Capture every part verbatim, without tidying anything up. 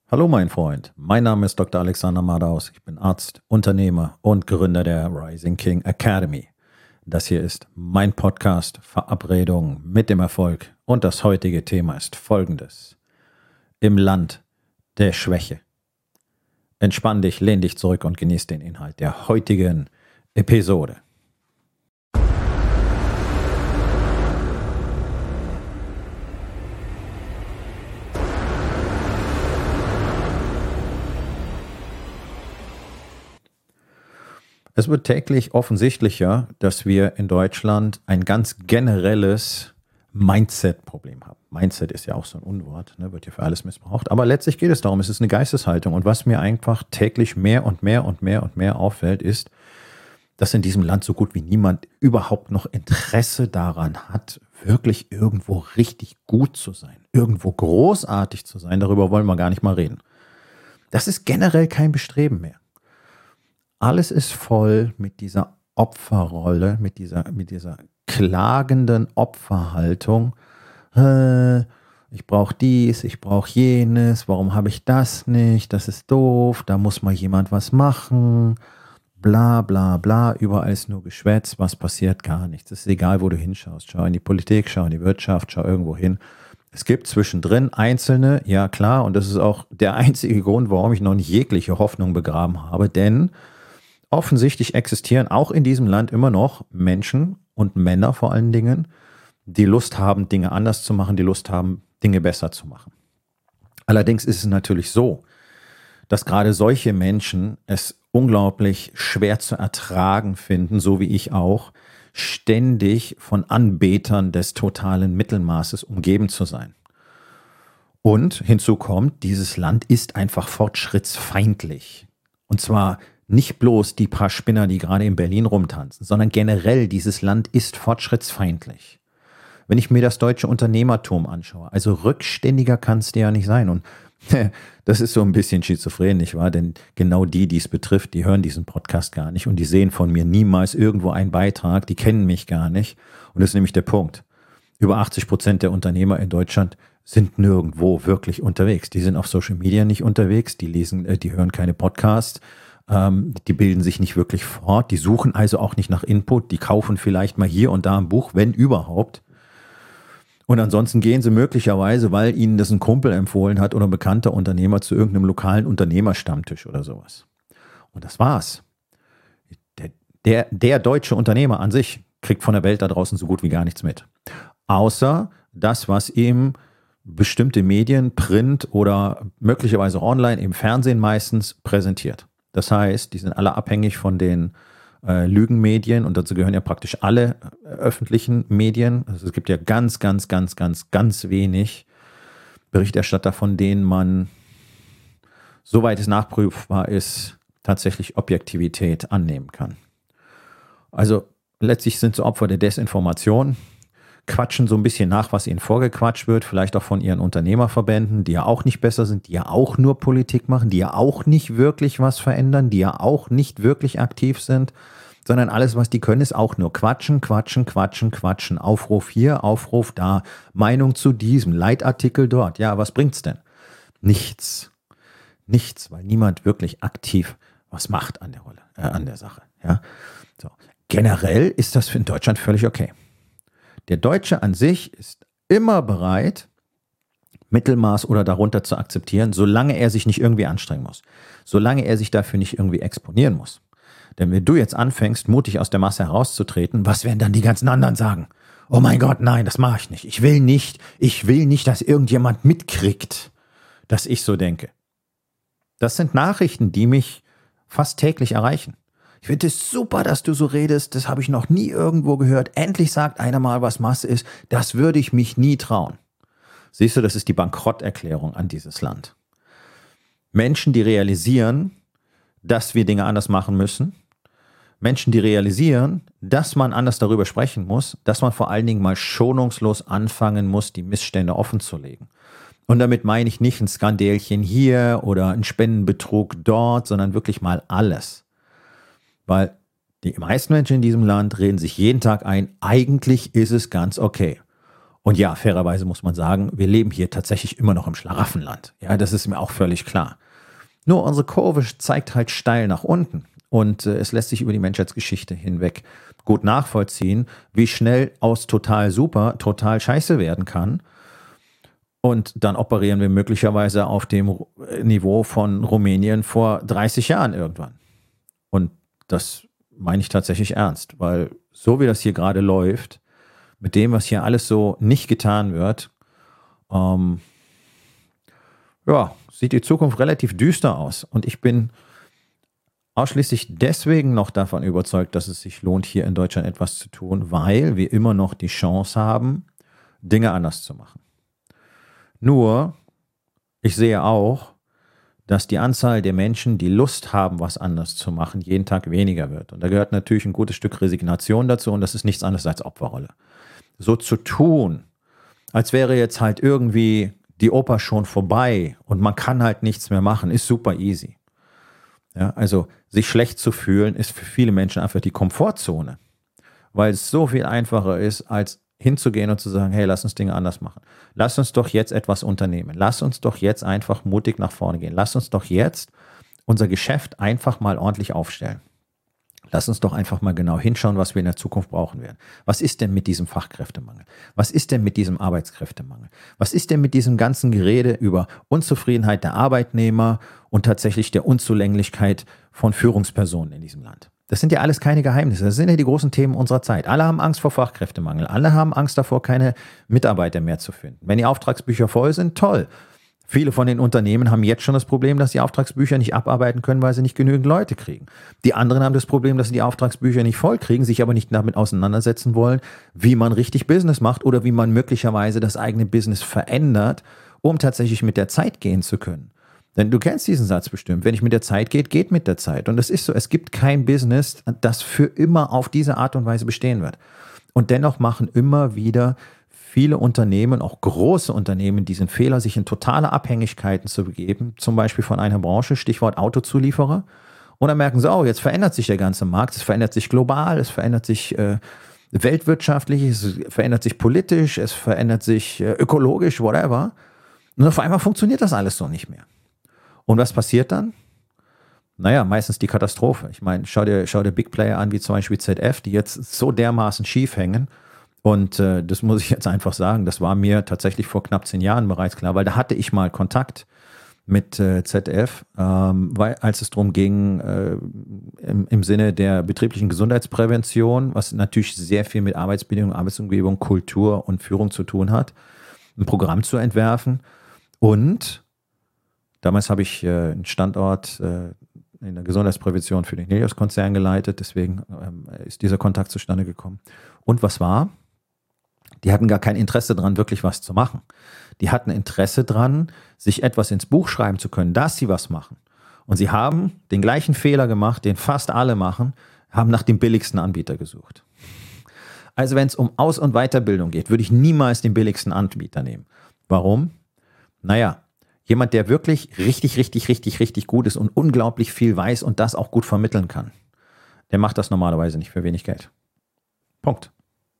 Hallo mein Freund, mein Name ist Doktor Alexander Madaus. Ich bin Arzt, Unternehmer und Gründer der Rising King Academy. Das hier ist mein Podcast Verabredung mit dem Erfolg und das heutige Thema ist folgendes. Im Land der Schwäche. Entspann dich, lehn dich zurück und genieß den Inhalt der heutigen Episode. Es wird täglich offensichtlicher, dass wir in Deutschland ein ganz generelles Mindset-Problem haben. Mindset ist ja auch so ein Unwort, ne, wird ja für alles missbraucht. Aber letztlich geht es darum, es ist eine Geisteshaltung. Und was mir einfach täglich mehr und mehr und mehr und mehr auffällt, ist, dass in diesem Land so gut wie niemand überhaupt noch Interesse daran hat, wirklich irgendwo richtig gut zu sein, irgendwo großartig zu sein. Darüber wollen wir gar nicht mal reden. Das ist generell kein Bestreben mehr. Alles ist voll mit dieser Opferrolle, mit dieser, mit dieser klagenden Opferhaltung. Äh, ich brauche dies, ich brauche jenes, warum habe ich das nicht, das ist doof, da muss mal jemand was machen, bla bla bla, überall ist nur Geschwätz, was passiert, gar nichts. Es ist egal, wo du hinschaust, schau in die Politik, schau in die Wirtschaft, schau irgendwo hin. Es gibt zwischendrin Einzelne, ja klar, und das ist auch der einzige Grund, warum ich noch nicht jegliche Hoffnung begraben habe, denn offensichtlich existieren auch in diesem Land immer noch Menschen und Männer vor allen Dingen, die Lust haben, Dinge anders zu machen, die Lust haben, Dinge besser zu machen. Allerdings ist es natürlich so, dass gerade solche Menschen es unglaublich schwer zu ertragen finden, so wie ich auch, ständig von Anbetern des totalen Mittelmaßes umgeben zu sein. Und hinzu kommt, dieses Land ist einfach fortschrittsfeindlich. Und zwar nicht bloß die paar Spinner, die gerade in Berlin rumtanzen, sondern generell dieses Land ist fortschrittsfeindlich. Wenn ich mir das deutsche Unternehmertum anschaue, also rückständiger kann es ja nicht sein. Und das ist so ein bisschen schizophren, nicht wahr? Denn genau die, die es betrifft, die hören diesen Podcast gar nicht und die sehen von mir niemals irgendwo einen Beitrag, die kennen mich gar nicht. Und das ist nämlich der Punkt. Über achtzig Prozent der Unternehmer in Deutschland sind nirgendwo wirklich unterwegs. Die sind auf Social Media nicht unterwegs, die lesen, die hören keine Podcasts. Die bilden sich nicht wirklich fort, die suchen also auch nicht nach Input, die kaufen vielleicht mal hier und da ein Buch, wenn überhaupt. Und ansonsten gehen sie möglicherweise, weil ihnen das ein Kumpel empfohlen hat oder ein bekannter Unternehmer, zu irgendeinem lokalen Unternehmerstammtisch oder sowas. Und das war's. Der, der, der deutsche Unternehmer an sich kriegt von der Welt da draußen so gut wie gar nichts mit. Außer das, was ihm bestimmte Medien, Print oder möglicherweise online, im Fernsehen meistens präsentiert. Das heißt, die sind alle abhängig von den äh, Lügenmedien und dazu gehören ja praktisch alle äh, öffentlichen Medien. Also es gibt ja ganz, ganz, ganz, ganz, ganz wenig Berichterstatter, von denen man, soweit es nachprüfbar ist, tatsächlich Objektivität annehmen kann. Also letztlich sind sie Opfer der Desinformation, quatschen so ein bisschen nach, was ihnen vorgequatscht wird, vielleicht auch von ihren Unternehmerverbänden, die ja auch nicht besser sind, die ja auch nur Politik machen, die ja auch nicht wirklich was verändern, die ja auch nicht wirklich aktiv sind, sondern alles, was die können, ist auch nur quatschen, quatschen, quatschen, quatschen. Aufruf hier, Aufruf da, Meinung zu diesem, Leitartikel dort. Ja, was bringt's denn? Nichts. Nichts, weil niemand wirklich aktiv was macht an der Rolle, äh, an der Sache. Ja? So. Generell ist das in Deutschland völlig okay. Der Deutsche an sich ist immer bereit, Mittelmaß oder darunter zu akzeptieren, solange er sich nicht irgendwie anstrengen muss. Solange er sich dafür nicht irgendwie exponieren muss. Denn wenn du jetzt anfängst, mutig aus der Masse herauszutreten, was werden dann die ganzen anderen sagen? Oh mein Gott, nein, das mache ich nicht. Ich will nicht, ich will nicht, dass irgendjemand mitkriegt, dass ich so denke. Das sind Nachrichten, die mich fast täglich erreichen. Ich finde es super, dass du so redest, das habe ich noch nie irgendwo gehört. Endlich sagt einer mal, was Masse ist. Das würde ich mich nie trauen. Siehst du, das ist die Bankrotterklärung an dieses Land. Menschen, die realisieren, dass wir Dinge anders machen müssen. Menschen, die realisieren, dass man anders darüber sprechen muss, dass man vor allen Dingen mal schonungslos anfangen muss, die Missstände offenzulegen. Und damit meine ich nicht ein Skandälchen hier oder ein Spendenbetrug dort, sondern wirklich mal alles. Weil die meisten Menschen in diesem Land reden sich jeden Tag ein, eigentlich ist es ganz okay. Und ja, fairerweise muss man sagen, wir leben hier tatsächlich immer noch im Schlaraffenland. Ja, das ist mir auch völlig klar. Nur unsere Kurve zeigt halt steil nach unten. Und äh, es lässt sich über die Menschheitsgeschichte hinweg gut nachvollziehen, wie schnell aus total super total scheiße werden kann. Und dann operieren wir möglicherweise auf dem Niveau von Rumänien vor dreißig Jahren irgendwann. Und das meine ich tatsächlich ernst, weil so wie das hier gerade läuft, mit dem, was hier alles so nicht getan wird, ähm, ja, sieht die Zukunft relativ düster aus. Und ich bin ausschließlich deswegen noch davon überzeugt, dass es sich lohnt, hier in Deutschland etwas zu tun, weil wir immer noch die Chance haben, Dinge anders zu machen. Nur, ich sehe auch, dass die Anzahl der Menschen, die Lust haben, was anders zu machen, jeden Tag weniger wird. Und da gehört natürlich ein gutes Stück Resignation dazu und das ist nichts anderes als Opferrolle. So zu tun, als wäre jetzt halt irgendwie die Oper schon vorbei und man kann halt nichts mehr machen, ist super easy. Ja, also sich schlecht zu fühlen, ist für viele Menschen einfach die Komfortzone, weil es so viel einfacher ist, als hinzugehen und zu sagen, hey, lass uns Dinge anders machen. Lass uns doch jetzt etwas unternehmen. Lass uns doch jetzt einfach mutig nach vorne gehen. Lass uns doch jetzt unser Geschäft einfach mal ordentlich aufstellen. Lass uns doch einfach mal genau hinschauen, was wir in der Zukunft brauchen werden. Was ist denn mit diesem Fachkräftemangel? Was ist denn mit diesem Arbeitskräftemangel? Was ist denn mit diesem ganzen Gerede über Unzufriedenheit der Arbeitnehmer und tatsächlich der Unzulänglichkeit von Führungspersonen in diesem Land? Das sind ja alles keine Geheimnisse. Das sind ja die großen Themen unserer Zeit. Alle haben Angst vor Fachkräftemangel. Alle haben Angst davor, keine Mitarbeiter mehr zu finden. Wenn die Auftragsbücher voll sind, toll. Viele von den Unternehmen haben jetzt schon das Problem, dass die Auftragsbücher nicht abarbeiten können, weil sie nicht genügend Leute kriegen. Die anderen haben das Problem, dass sie die Auftragsbücher nicht voll kriegen, sich aber nicht damit auseinandersetzen wollen, wie man richtig Business macht oder wie man möglicherweise das eigene Business verändert, um tatsächlich mit der Zeit gehen zu können. Denn du kennst diesen Satz bestimmt. Wenn ich mit der Zeit geht, geht mit der Zeit. Und das ist so. Es gibt kein Business, das für immer auf diese Art und Weise bestehen wird. Und dennoch machen immer wieder viele Unternehmen, auch große Unternehmen, diesen Fehler, sich in totale Abhängigkeiten zu begeben, zum Beispiel von einer Branche, Stichwort Autozulieferer. Und dann merken sie, oh, jetzt verändert sich der ganze Markt, es verändert sich global, es verändert sich äh, weltwirtschaftlich, es verändert sich politisch, es verändert sich äh, ökologisch, whatever. Und auf einmal funktioniert das alles so nicht mehr. Und was passiert dann? Naja, meistens die Katastrophe. Ich meine, schau dir, schau dir Big Player an, wie zum Beispiel Z F, die jetzt so dermaßen schief hängen. Und äh, das muss ich jetzt einfach sagen, das war mir tatsächlich vor knapp zehn Jahren bereits klar, weil da hatte ich mal Kontakt mit äh, Z F, ähm, weil, als es darum ging, äh, im, im Sinne der betrieblichen Gesundheitsprävention, was natürlich sehr viel mit Arbeitsbedingungen, Arbeitsumgebung, Kultur und Führung zu tun hat, ein Programm zu entwerfen. Und damals habe ich äh, einen Standort äh, in der Gesundheitsprävention für den Helios-Konzern geleitet, deswegen ähm, ist dieser Kontakt zustande gekommen. Und was war? Die hatten gar kein Interesse daran, wirklich was zu machen. Die hatten Interesse daran, sich etwas ins Buch schreiben zu können, dass sie was machen. Und sie haben den gleichen Fehler gemacht, den fast alle machen, haben nach dem billigsten Anbieter gesucht. Also wenn es um Aus- und Weiterbildung geht, würde ich niemals den billigsten Anbieter nehmen. Warum? Naja, jemand, der wirklich richtig, richtig, richtig, richtig gut ist und unglaublich viel weiß und das auch gut vermitteln kann, der macht das normalerweise nicht für wenig Geld. Punkt.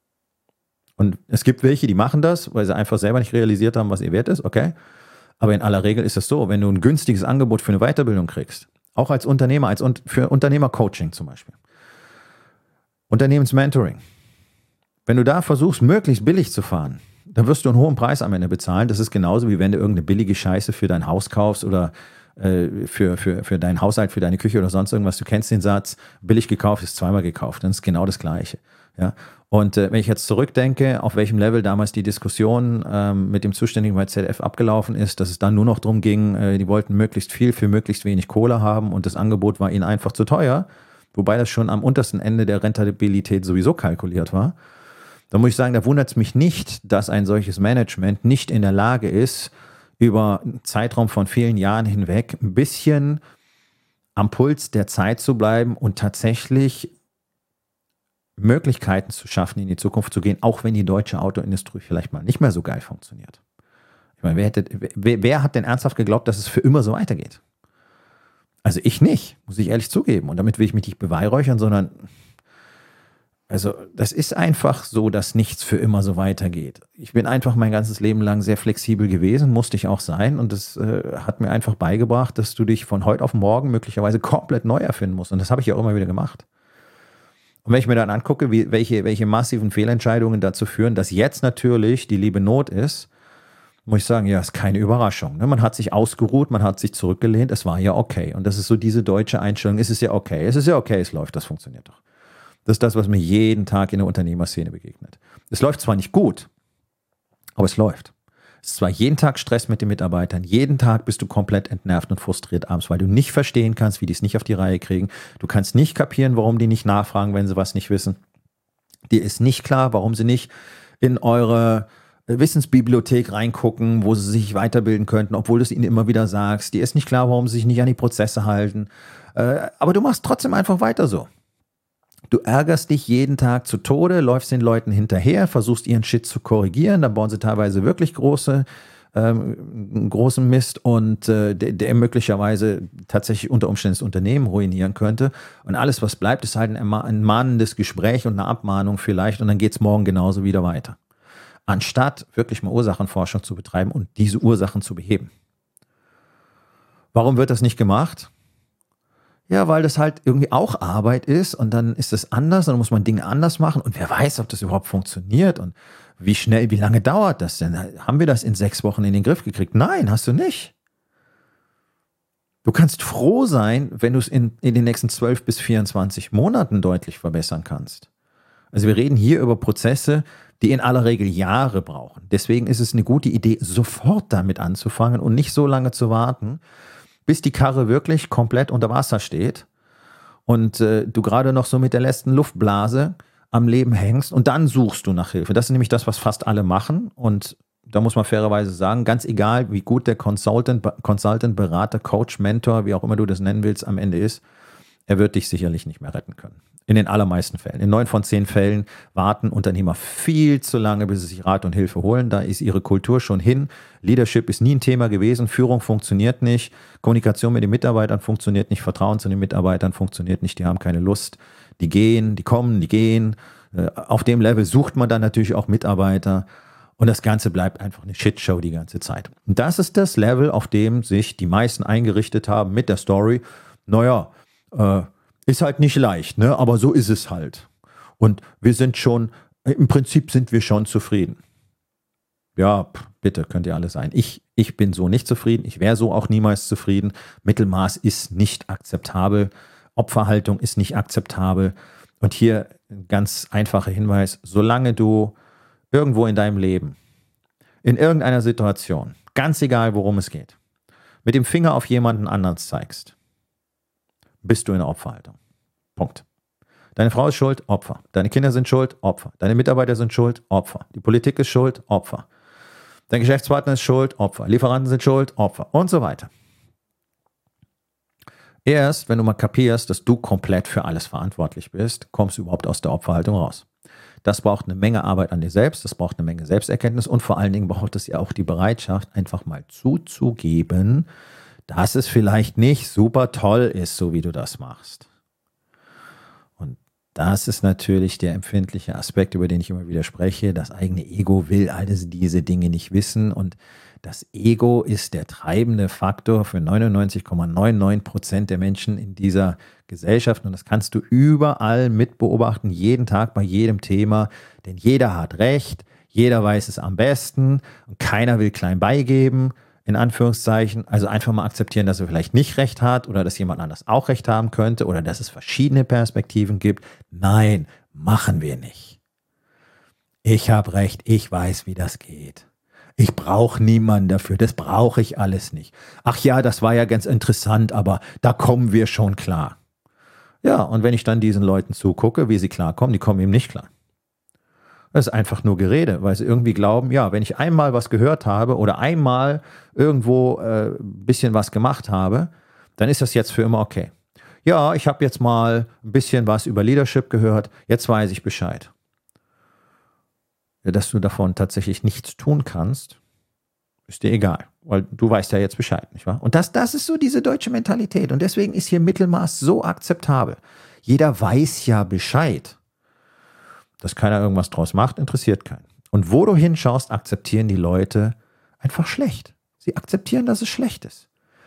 Und es gibt welche, die machen das, weil sie einfach selber nicht realisiert haben, was ihr wert ist, okay. Aber in aller Regel ist es so, wenn du ein günstiges Angebot für eine Weiterbildung kriegst, auch als Unternehmer, als un- für Unternehmercoaching zum Beispiel, Unternehmensmentoring, wenn du da versuchst, möglichst billig zu fahren, dann wirst du einen hohen Preis am Ende bezahlen. Das ist genauso, wie wenn du irgendeine billige Scheiße für dein Haus kaufst oder äh, für, für, für deinen Haushalt, für deine Küche oder sonst irgendwas. Du kennst den Satz, billig gekauft ist zweimal gekauft. Das ist genau das Gleiche. Ja? Und äh, wenn ich jetzt zurückdenke, auf welchem Level damals die Diskussion ähm, mit dem Zuständigen bei Z F abgelaufen ist, dass es dann nur noch darum ging, äh, die wollten möglichst viel für möglichst wenig Kohle haben und das Angebot war ihnen einfach zu teuer, wobei das schon am untersten Ende der Rentabilität sowieso kalkuliert war. Da muss ich sagen, da wundert es mich nicht, dass ein solches Management nicht in der Lage ist, über einen Zeitraum von vielen Jahren hinweg ein bisschen am Puls der Zeit zu bleiben und tatsächlich Möglichkeiten zu schaffen, in die Zukunft zu gehen, auch wenn die deutsche Autoindustrie vielleicht mal nicht mehr so geil funktioniert. Ich meine, wer, hätte, wer, wer hat denn ernsthaft geglaubt, dass es für immer so weitergeht? Also ich nicht, muss ich ehrlich zugeben. Und damit will ich mich nicht beweihräuchern, sondern Also das ist einfach so, dass nichts für immer so weitergeht. Ich bin einfach mein ganzes Leben lang sehr flexibel gewesen, musste ich auch sein. Und das äh, hat mir einfach beigebracht, dass du dich von heute auf morgen möglicherweise komplett neu erfinden musst. Und das habe ich ja auch immer wieder gemacht. Und wenn ich mir dann angucke, wie, welche, welche massiven Fehlentscheidungen dazu führen, dass jetzt natürlich die liebe Not ist, muss ich sagen, ja, ist keine Überraschung. Ne? Man hat sich ausgeruht, man hat sich zurückgelehnt, es war ja okay. Und das ist so diese deutsche Einstellung, es ist ja okay, es ist ja okay, es läuft, das funktioniert doch. Das ist das, was mir jeden Tag in der Unternehmerszene begegnet. Es läuft zwar nicht gut, aber es läuft. Es ist zwar jeden Tag Stress mit den Mitarbeitern, jeden Tag bist du komplett entnervt und frustriert abends, weil du nicht verstehen kannst, wie die es nicht auf die Reihe kriegen. Du kannst nicht kapieren, warum die nicht nachfragen, wenn sie was nicht wissen. Dir ist nicht klar, warum sie nicht in eure Wissensbibliothek reingucken, wo sie sich weiterbilden könnten, obwohl du es ihnen immer wieder sagst. Dir ist nicht klar, warum sie sich nicht an die Prozesse halten. Aber du machst trotzdem einfach weiter so. Du ärgerst dich jeden Tag zu Tode, läufst den Leuten hinterher, versuchst ihren Shit zu korrigieren, dann bauen sie teilweise wirklich große, ähm, großen Mist und äh, der, der möglicherweise tatsächlich unter Umständen das Unternehmen ruinieren könnte. Und alles, was bleibt, ist halt ein, ein mahnendes Gespräch und eine Abmahnung vielleicht und dann geht es morgen genauso wieder weiter. Anstatt wirklich mal Ursachenforschung zu betreiben und diese Ursachen zu beheben. Warum wird das nicht gemacht? Ja, weil das halt irgendwie auch Arbeit ist und dann ist es anders und dann muss man Dinge anders machen und wer weiß, ob das überhaupt funktioniert und wie schnell, wie lange dauert das denn? Haben wir das in sechs Wochen in den Griff gekriegt? Nein, hast du nicht. Du kannst froh sein, wenn du es in, in den nächsten zwölf bis vierundzwanzig Monaten deutlich verbessern kannst. Also wir reden hier über Prozesse, die in aller Regel Jahre brauchen. Deswegen ist es eine gute Idee, sofort damit anzufangen und nicht so lange zu warten, bis die Karre wirklich komplett unter Wasser steht und äh, du gerade noch so mit der letzten Luftblase am Leben hängst und dann suchst du nach Hilfe. Das ist nämlich das, was fast alle machen und da muss man fairerweise sagen, ganz egal, wie gut der Consultant, Consultant, Berater, Coach, Mentor, wie auch immer du das nennen willst, am Ende ist, er wird dich sicherlich nicht mehr retten können. In den allermeisten Fällen. In neun von zehn Fällen warten Unternehmer viel zu lange, bis sie sich Rat und Hilfe holen. Da ist ihre Kultur schon hin. Leadership ist nie ein Thema gewesen. Führung funktioniert nicht. Kommunikation mit den Mitarbeitern funktioniert nicht. Vertrauen zu den Mitarbeitern funktioniert nicht. Die haben keine Lust. Die gehen, die kommen, die gehen. Auf dem Level sucht man dann natürlich auch Mitarbeiter. Und das Ganze bleibt einfach eine Shitshow die ganze Zeit. Und das ist das Level, auf dem sich die meisten eingerichtet haben mit der Story. Naja, äh, ist halt nicht leicht, ne? Aber so ist es halt. Und wir sind schon, im Prinzip sind wir schon zufrieden. Ja, pff, bitte, könnt ihr alle sein. Ich, ich bin so nicht zufrieden. Ich wäre so auch niemals zufrieden. Mittelmaß ist nicht akzeptabel. Opferhaltung ist nicht akzeptabel. Und hier ein ganz einfacher Hinweis. Solange du irgendwo in deinem Leben, in irgendeiner Situation, ganz egal worum es geht, mit dem Finger auf jemanden anderen zeigst, bist du in der Opferhaltung. Punkt. Deine Frau ist schuld, Opfer. Deine Kinder sind schuld, Opfer. Deine Mitarbeiter sind schuld, Opfer. Die Politik ist schuld, Opfer. Dein Geschäftspartner ist schuld, Opfer. Lieferanten sind schuld, Opfer. Und so weiter. Erst, wenn du mal kapierst, dass du komplett für alles verantwortlich bist, kommst du überhaupt aus der Opferhaltung raus. Das braucht eine Menge Arbeit an dir selbst, das braucht eine Menge Selbsterkenntnis und vor allen Dingen braucht es ja auch die Bereitschaft, einfach mal zuzugeben, dass es vielleicht nicht super toll ist, so wie du das machst. Und das ist natürlich der empfindliche Aspekt, über den ich immer wieder spreche. Das eigene Ego will all diese Dinge nicht wissen und das Ego ist der treibende Faktor für neunundneunzig Komma neunundneunzig Prozent der Menschen in dieser Gesellschaft und das kannst du überall mit beobachten, jeden Tag bei jedem Thema, denn jeder hat Recht, jeder weiß es am besten und keiner will klein beigeben. In Anführungszeichen, also einfach mal akzeptieren, dass er vielleicht nicht recht hat oder dass jemand anders auch recht haben könnte oder dass es verschiedene Perspektiven gibt. Nein, machen wir nicht. Ich habe recht, ich weiß, wie das geht. Ich brauche niemanden dafür, das brauche ich alles nicht. Ach ja, das war ja ganz interessant, aber da kommen wir schon klar. Ja, und wenn ich dann diesen Leuten zugucke, wie sie klarkommen, die kommen eben nicht klar. Das ist einfach nur Gerede, weil sie irgendwie glauben, ja, wenn ich einmal was gehört habe oder einmal irgendwo äh, ein bisschen was gemacht habe, dann ist das jetzt für immer okay. Ja, ich habe jetzt mal ein bisschen was über Leadership gehört, jetzt weiß ich Bescheid. Ja, dass du davon tatsächlich nichts tun kannst, ist dir egal, weil du weißt ja jetzt Bescheid, nicht wahr? Und das, das ist so diese deutsche Mentalität und deswegen ist hier Mittelmaß so akzeptabel. Jeder weiß ja Bescheid. Dass keiner irgendwas draus macht, interessiert keinen. Und wo du hinschaust, akzeptieren die Leute einfach schlecht. Sie akzeptieren, dass es schlecht ist.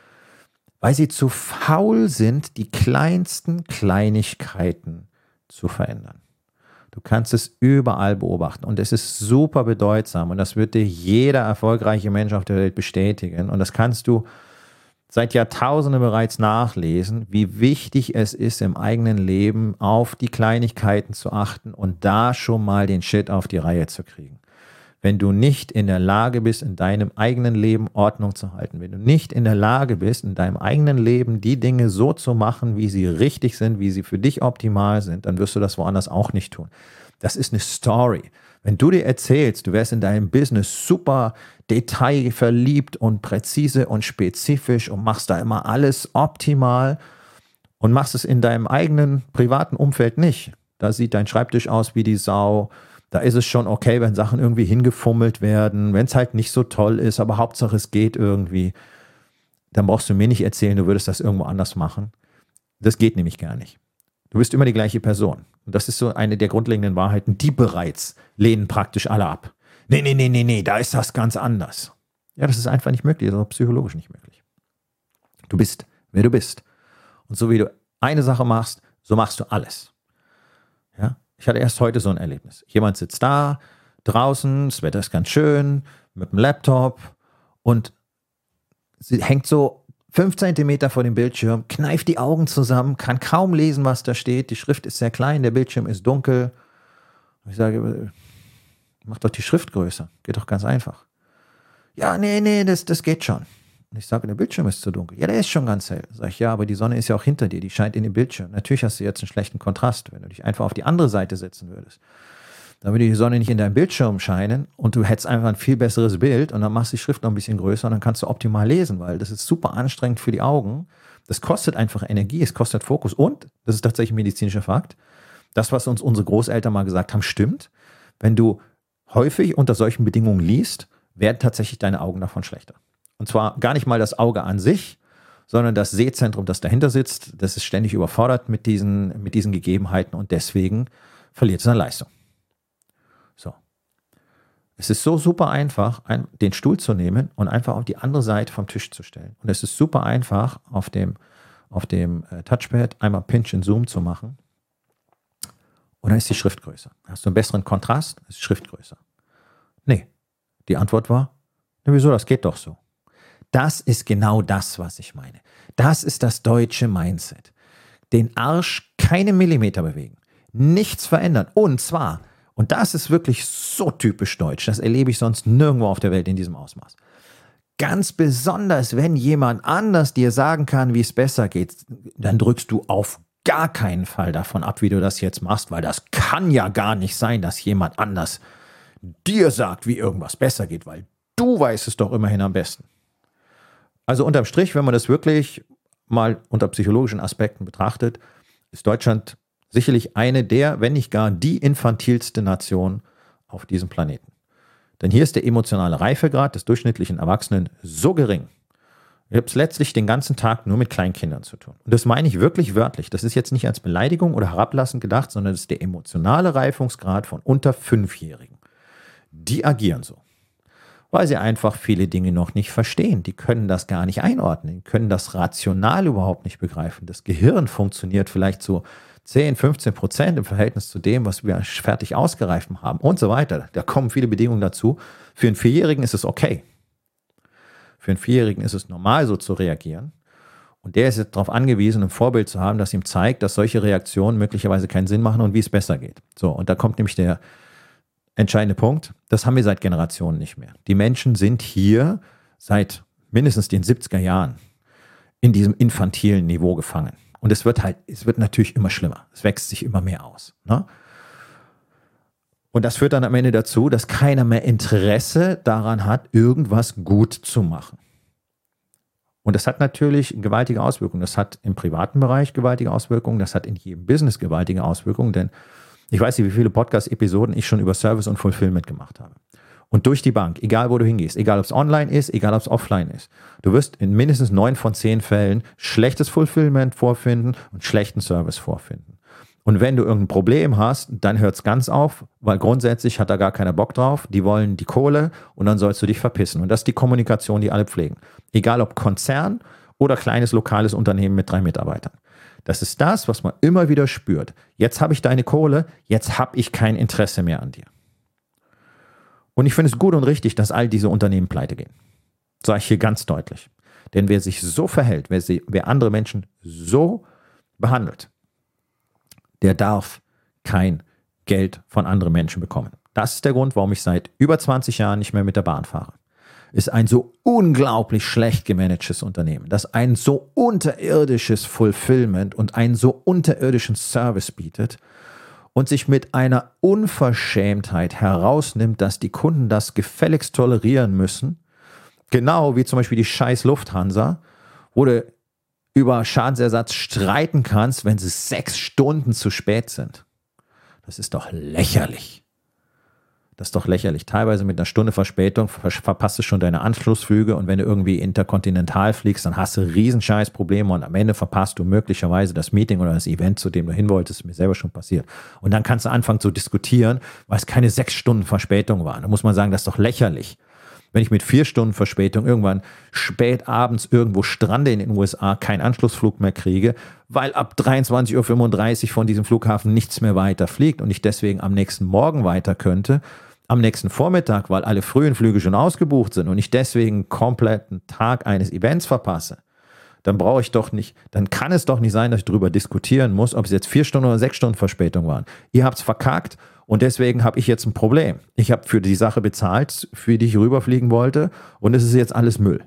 Weil sie zu faul sind, die kleinsten Kleinigkeiten zu verändern. Du kannst es überall beobachten und es ist super bedeutsam und das wird dir jeder erfolgreiche Mensch auf der Welt bestätigen und das kannst du seit Jahrtausenden bereits nachlesen, wie wichtig es ist, im eigenen Leben auf die Kleinigkeiten zu achten und da schon mal den Shit auf die Reihe zu kriegen. Wenn du nicht in der Lage bist, in deinem eigenen Leben Ordnung zu halten, wenn du nicht in der Lage bist, in deinem eigenen Leben die Dinge so zu machen, wie sie richtig sind, wie sie für dich optimal sind, dann wirst du das woanders auch nicht tun. Das ist eine Story. Wenn du dir erzählst, du wärst in deinem Business super detailverliebt und präzise und spezifisch und machst da immer alles optimal und machst es in deinem eigenen privaten Umfeld nicht. Da sieht dein Schreibtisch aus wie die Sau. Da ist es schon okay, wenn Sachen irgendwie hingefummelt werden, wenn es halt nicht so toll ist, aber Hauptsache es geht irgendwie. Dann brauchst du mir nicht erzählen, du würdest das irgendwo anders machen. Das geht nämlich gar nicht. Du bist immer die gleiche Person. Und das ist so eine der grundlegenden Wahrheiten, die bereits lehnen praktisch alle ab. Nee, nee, nee, nee, nee, da ist das ganz anders. Ja, das ist einfach nicht möglich, das ist auch psychologisch nicht möglich. Du bist, wer du bist. Und so wie du eine Sache machst, so machst du alles. Ja? Ich hatte erst heute so ein Erlebnis. Jemand sitzt da, draußen, das Wetter ist ganz schön, mit dem Laptop und sie hängt so fünf Zentimeter vor dem Bildschirm, kneift die Augen zusammen, kann kaum lesen, was da steht. Die Schrift ist sehr klein, der Bildschirm ist dunkel. Ich sage, mach doch die Schrift größer. Geht doch ganz einfach. Ja, nee, nee, das, das geht schon. Und ich sage, der Bildschirm ist zu dunkel. Ja, der ist schon ganz hell. Sag ich, ja, aber die Sonne ist ja auch hinter dir, die scheint in den Bildschirm. Natürlich hast du jetzt einen schlechten Kontrast, wenn du dich einfach auf die andere Seite setzen würdest. Dann würde die Sonne nicht in deinem Bildschirm scheinen und du hättest einfach ein viel besseres Bild und dann machst du die Schrift noch ein bisschen größer und dann kannst du optimal lesen, weil das ist super anstrengend für die Augen. Das kostet einfach Energie, es kostet Fokus und, das ist tatsächlich ein medizinischer Fakt, das, was uns unsere Großeltern mal gesagt haben, stimmt. Wenn du häufig unter solchen Bedingungen liest, werden tatsächlich deine Augen davon schlechter. Und zwar gar nicht mal das Auge an sich, sondern das Sehzentrum, das dahinter sitzt, das ist ständig überfordert mit diesen, mit diesen Gegebenheiten und deswegen verliert es an Leistung. So. Es ist so super einfach, ein, den Stuhl zu nehmen und einfach auf die andere Seite vom Tisch zu stellen. Und es ist super einfach, auf dem, auf dem äh, Touchpad einmal Pinch and Zoom zu machen. Und dann ist die Schrift größer. Hast du einen besseren Kontrast, ist die Schrift größer. Nee. Die Antwort war, na wieso, das geht doch so. Das ist genau das, was ich meine. Das ist das deutsche Mindset. Den Arsch keine Millimeter bewegen. Nichts verändern. Und zwar, und das ist wirklich so typisch deutsch, das erlebe ich sonst nirgendwo auf der Welt in diesem Ausmaß. Ganz besonders, wenn jemand anders dir sagen kann, wie es besser geht, dann drückst du auf gar keinen Fall davon ab, wie du das jetzt machst, weil das kann ja gar nicht sein, dass jemand anders dir sagt, wie irgendwas besser geht, weil du weißt es doch immerhin am besten. Also unterm Strich, wenn man das wirklich mal unter psychologischen Aspekten betrachtet, ist Deutschland sicherlich eine der, wenn nicht gar die infantilste Nation auf diesem Planeten. Denn hier ist der emotionale Reifegrad des durchschnittlichen Erwachsenen so gering. Ich habe es letztlich den ganzen Tag nur mit Kleinkindern zu tun. Und das meine ich wirklich wörtlich. Das ist jetzt nicht als Beleidigung oder herablassend gedacht, sondern das ist der emotionale Reifungsgrad von unter Fünfjährigen. Die agieren so, weil sie einfach viele Dinge noch nicht verstehen. Die können das gar nicht einordnen, die können das rational überhaupt nicht begreifen. Das Gehirn funktioniert vielleicht zu zehn, fünfzehn Prozent im Verhältnis zu dem, was wir fertig ausgereift haben und so weiter. Da kommen viele Bedingungen dazu. Für einen Vierjährigen ist es okay. Für einen Vierjährigen ist es normal, so zu reagieren. Und der ist jetzt darauf angewiesen, ein Vorbild zu haben, das ihm zeigt, dass solche Reaktionen möglicherweise keinen Sinn machen und wie es besser geht. So, und da kommt nämlich der entscheidende Punkt, das haben wir seit Generationen nicht mehr. Die Menschen sind hier seit mindestens den siebziger Jahren in diesem infantilen Niveau gefangen. Und es wird halt, es wird natürlich immer schlimmer. Es wächst sich immer mehr aus. Ne? Und das führt dann am Ende dazu, dass keiner mehr Interesse daran hat, irgendwas gut zu machen. Und das hat natürlich gewaltige Auswirkungen. Das hat im privaten Bereich gewaltige Auswirkungen. Das hat in jedem Business gewaltige Auswirkungen, denn ich weiß nicht, wie viele Podcast-Episoden ich schon über Service und Fulfillment gemacht habe. Und durch die Bank, egal wo du hingehst, egal ob es online ist, egal ob es offline ist, du wirst in mindestens neun von zehn Fällen schlechtes Fulfillment vorfinden und schlechten Service vorfinden. Und wenn du irgendein Problem hast, dann hört es ganz auf, weil grundsätzlich hat da gar keiner Bock drauf. Die wollen die Kohle und dann sollst du dich verpissen. Und das ist die Kommunikation, die alle pflegen. Egal ob Konzern oder kleines lokales Unternehmen mit drei Mitarbeitern. Das ist das, was man immer wieder spürt. Jetzt habe ich deine Kohle, jetzt habe ich kein Interesse mehr an dir. Und ich finde es gut und richtig, dass all diese Unternehmen pleite gehen. Sage ich hier ganz deutlich. Denn wer sich so verhält, wer, sie, wer andere Menschen so behandelt, der darf kein Geld von anderen Menschen bekommen. Das ist der Grund, warum ich seit über zwanzig Jahren nicht mehr mit der Bahn fahre. Ist ein so unglaublich schlecht gemanagtes Unternehmen, das ein so unterirdisches Fulfillment und einen so unterirdischen Service bietet und sich mit einer Unverschämtheit herausnimmt, dass die Kunden das gefälligst tolerieren müssen. Genau wie zum Beispiel die scheiß Lufthansa, wo du über Schadensersatz streiten kannst, wenn sie sechs Stunden zu spät sind. Das ist doch lächerlich. Das ist doch lächerlich. Teilweise mit einer Stunde Verspätung ver verpasst du schon deine Anschlussflüge und wenn du irgendwie interkontinental fliegst, dann hast du riesenscheiß Probleme und am Ende verpasst du möglicherweise das Meeting oder das Event, zu dem du hin wolltest. Das ist mir selber schon passiert. Und dann kannst du anfangen zu diskutieren, weil es keine sechs Stunden Verspätung war. Da muss man sagen, das ist doch lächerlich. Wenn ich mit vier Stunden Verspätung irgendwann spät abends irgendwo strande in den U S A, keinen Anschlussflug mehr kriege, weil ab dreiundzwanzig Uhr fünfunddreißig von diesem Flughafen nichts mehr weiter fliegt und ich deswegen am nächsten Morgen weiter könnte, am nächsten Vormittag, weil alle frühen Flüge schon ausgebucht sind und ich deswegen einen kompletten Tag eines Events verpasse, dann brauche ich doch nicht, dann kann es doch nicht sein, dass ich darüber diskutieren muss, ob es jetzt vier Stunden oder sechs Stunden Verspätung waren. Ihr habt es verkackt. Und deswegen habe ich jetzt ein Problem. Ich habe für die Sache bezahlt, für die ich rüberfliegen wollte. Und es ist jetzt alles Müll.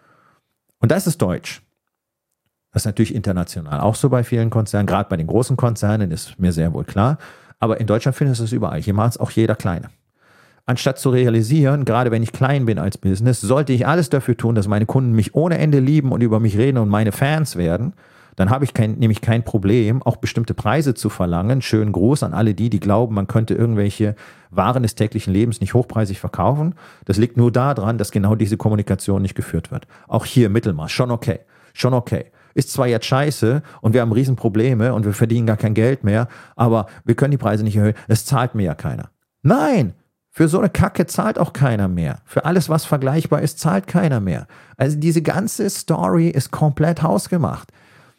Und das ist deutsch. Das ist natürlich international auch so bei vielen Konzernen. Gerade bei den großen Konzernen ist mir sehr wohl klar. Aber in Deutschland findest du es überall. Hier macht es auch jeder Kleine. Anstatt zu realisieren, gerade wenn ich klein bin als Business, sollte ich alles dafür tun, dass meine Kunden mich ohne Ende lieben und über mich reden und meine Fans werden. Dann habe ich kein, nämlich kein Problem, auch bestimmte Preise zu verlangen. Schönen Gruß an alle die, die glauben, man könnte irgendwelche Waren des täglichen Lebens nicht hochpreisig verkaufen. Das liegt nur daran, dass genau diese Kommunikation nicht geführt wird. Auch hier Mittelmaß, schon okay, schon okay. Ist zwar jetzt scheiße und wir haben Riesenprobleme und wir verdienen gar kein Geld mehr, aber wir können die Preise nicht erhöhen. Es zahlt mir ja keiner. Nein! Für so eine Kacke zahlt auch keiner mehr. Für alles, was vergleichbar ist, zahlt keiner mehr. Also diese ganze Story ist komplett hausgemacht.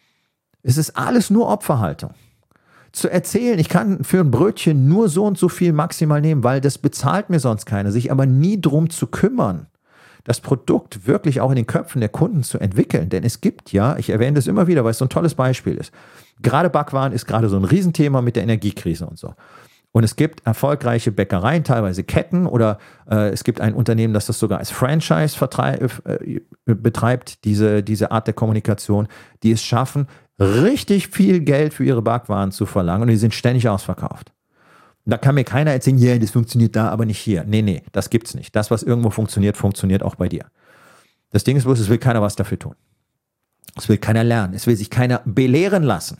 Es ist alles nur Opferhaltung. Zu erzählen, ich kann für ein Brötchen nur so und so viel maximal nehmen, weil das bezahlt mir sonst keiner, sich aber nie drum zu kümmern, das Produkt wirklich auch in den Köpfen der Kunden zu entwickeln. Denn es gibt ja, ich erwähne das immer wieder, weil es so ein tolles Beispiel ist, gerade Backwaren ist gerade so ein Riesenthema mit der Energiekrise und so. Und es gibt erfolgreiche Bäckereien, teilweise Ketten oder äh, es gibt ein Unternehmen, das das sogar als Franchise äh, betreibt, diese, diese Art der Kommunikation, die es schaffen, richtig viel Geld für ihre Backwaren zu verlangen und die sind ständig ausverkauft. Da kann mir keiner erzählen, ja, yeah, das funktioniert da, aber nicht hier. Nee, nee, das gibt's nicht. Das, was irgendwo funktioniert, funktioniert auch bei dir. Das Ding ist bloß, es will keiner was dafür tun. Es will keiner lernen. Es will sich keiner belehren lassen.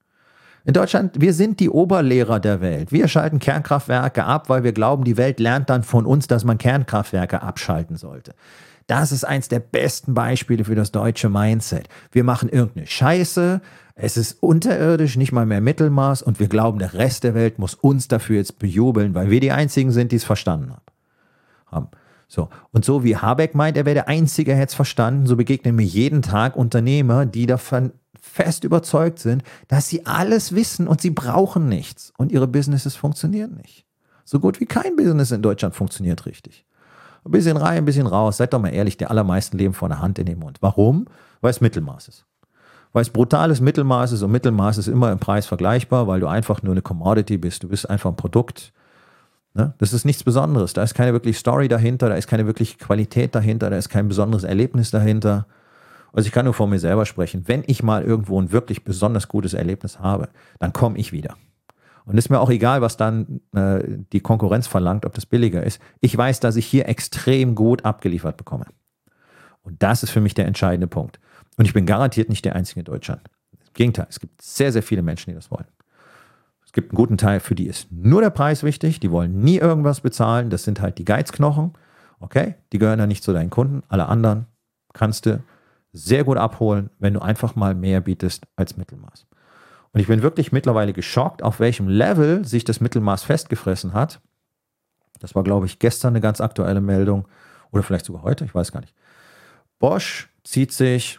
In Deutschland, wir sind die Oberlehrer der Welt. Wir schalten Kernkraftwerke ab, weil wir glauben, die Welt lernt dann von uns, dass man Kernkraftwerke abschalten sollte. Das ist eins der besten Beispiele für das deutsche Mindset. Wir machen irgendeine Scheiße, es ist unterirdisch, nicht mal mehr Mittelmaß und wir glauben, der Rest der Welt muss uns dafür jetzt bejubeln, weil wir die Einzigen sind, die es verstanden haben. So. Und so wie Habeck meint, er wäre der Einzige, der hätte es verstanden, so begegnen mir jeden Tag Unternehmer, die davon fest überzeugt sind, dass sie alles wissen und sie brauchen nichts und ihre Businesses funktionieren nicht. So gut wie kein Business in Deutschland funktioniert richtig. Ein bisschen rein, ein bisschen raus. Seid doch mal ehrlich, die allermeisten leben von der Hand in den Mund. Warum? Weil es Mittelmaß ist. Weil es brutales Mittelmaß ist und Mittelmaß ist immer im Preis vergleichbar, weil du einfach nur eine Commodity bist. Du bist einfach ein Produkt. Ne? Das ist nichts Besonderes. Da ist keine wirklich Story dahinter, da ist keine wirkliche Qualität dahinter, da ist kein besonderes Erlebnis dahinter. Also ich kann nur von mir selber sprechen. Wenn ich mal irgendwo ein wirklich besonders gutes Erlebnis habe, dann komme ich wieder. Und ist mir auch egal, was dann äh, die Konkurrenz verlangt, ob das billiger ist. Ich weiß, dass ich hier extrem gut abgeliefert bekomme. Und das ist für mich der entscheidende Punkt. Und ich bin garantiert nicht der Einzige in Deutschland. Im Gegenteil, es gibt sehr, sehr viele Menschen, die das wollen. Es gibt einen guten Teil, für die ist nur der Preis wichtig. Die wollen nie irgendwas bezahlen. Das sind halt die Geizknochen. Okay, die gehören dann nicht zu deinen Kunden. Alle anderen kannst du sehr gut abholen, wenn du einfach mal mehr bietest als Mittelmaß. Und ich bin wirklich mittlerweile geschockt, auf welchem Level sich das Mittelmaß festgefressen hat. Das war, glaube ich, gestern eine ganz aktuelle Meldung oder vielleicht sogar heute, ich weiß gar nicht. Bosch zieht sich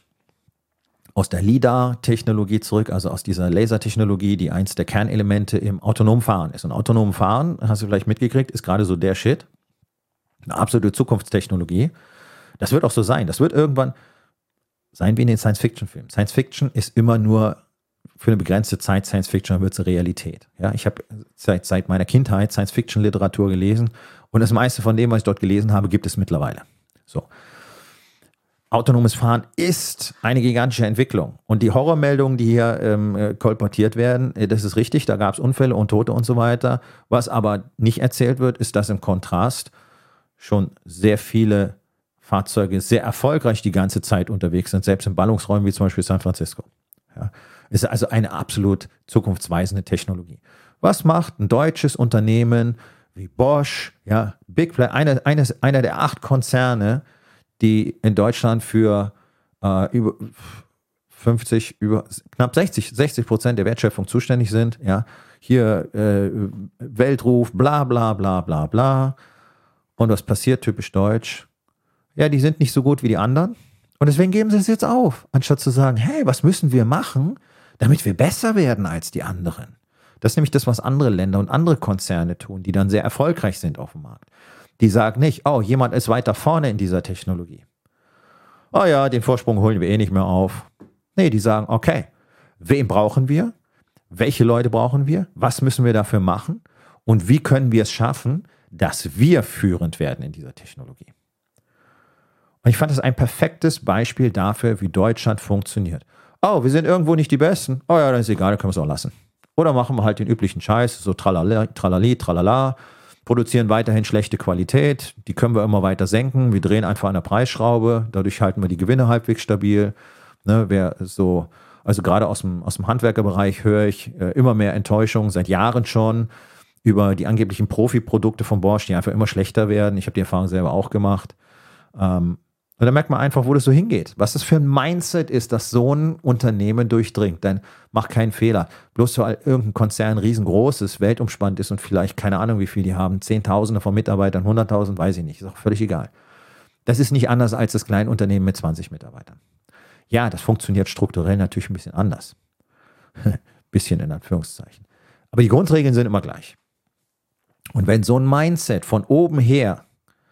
aus der LiDAR-Technologie zurück, also aus dieser Lasertechnologie, die eins der Kernelemente im autonomen Fahren ist. Und autonomen Fahren, hast du vielleicht mitgekriegt, ist gerade so der Shit. Eine absolute Zukunftstechnologie. Das wird auch so sein. Das wird irgendwann sein wie in den Science-Fiction-Filmen. Science-Fiction ist immer nur für eine begrenzte Zeit Science-Fiction, dann wird es Realität. Ja, ich habe seit, seit meiner Kindheit Science-Fiction-Literatur gelesen und das meiste von dem, was ich dort gelesen habe, gibt es mittlerweile. So. Autonomes Fahren ist eine gigantische Entwicklung. Und die Horrormeldungen, die hier ähm, kolportiert werden, das ist richtig, da gab es Unfälle und Tote und so weiter. Was aber nicht erzählt wird, ist, dass im Kontrast schon sehr viele Fahrzeuge sehr erfolgreich die ganze Zeit unterwegs sind, selbst in Ballungsräumen wie zum Beispiel San Francisco. Ja, ist also eine absolut zukunftsweisende Technologie. Was macht ein deutsches Unternehmen wie Bosch, ja, Big Play, eine, eines, einer der acht Konzerne, die in Deutschland für äh, über fünfzig, über knapp sechzig, sechzig Prozent der Wertschöpfung zuständig sind. Ja, hier äh, Weltruf, bla bla bla bla bla. Und was passiert, typisch deutsch? Ja, die sind nicht so gut wie die anderen. Und deswegen geben sie es jetzt auf, anstatt zu sagen, hey, was müssen wir machen, damit wir besser werden als die anderen? Das ist nämlich das, was andere Länder und andere Konzerne tun, die dann sehr erfolgreich sind auf dem Markt. Die sagen nicht, oh, jemand ist weiter vorne in dieser Technologie. Oh ja, den Vorsprung holen wir eh nicht mehr auf. Nee, die sagen, okay, wen brauchen wir? Welche Leute brauchen wir? Was müssen wir dafür machen? Und wie können wir es schaffen, dass wir führend werden in dieser Technologie? Und ich fand das ein perfektes Beispiel dafür, wie Deutschland funktioniert. Oh, wir sind irgendwo nicht die Besten. Oh ja, dann ist egal, dann können wir es auch lassen. Oder machen wir halt den üblichen Scheiß, so tralala, tralali, tralala, produzieren weiterhin schlechte Qualität, die können wir immer weiter senken, wir drehen einfach an der Preisschraube, dadurch halten wir die Gewinne halbwegs stabil. Ne, wer so, also gerade aus dem, aus dem Handwerkerbereich höre ich äh, immer mehr Enttäuschung, seit Jahren schon, über die angeblichen Profiprodukte von Bosch, die einfach immer schlechter werden. Ich habe die Erfahrung selber auch gemacht. Ähm, Und da merkt man einfach, wo das so hingeht. Was das für ein Mindset ist, das so ein Unternehmen durchdringt. Denn mach keinen Fehler. Bloß weil irgendein Konzern riesengroß ist, weltumspannt ist und vielleicht keine Ahnung, wie viel die haben, Zehntausende von Mitarbeitern, hunderttausend, weiß ich nicht. Ist auch völlig egal. Das ist nicht anders als das Kleinunternehmen mit zwanzig Mitarbeitern. Ja, das funktioniert strukturell natürlich ein bisschen anders. Bisschen in Anführungszeichen. Aber die Grundregeln sind immer gleich. Und wenn so ein Mindset von oben her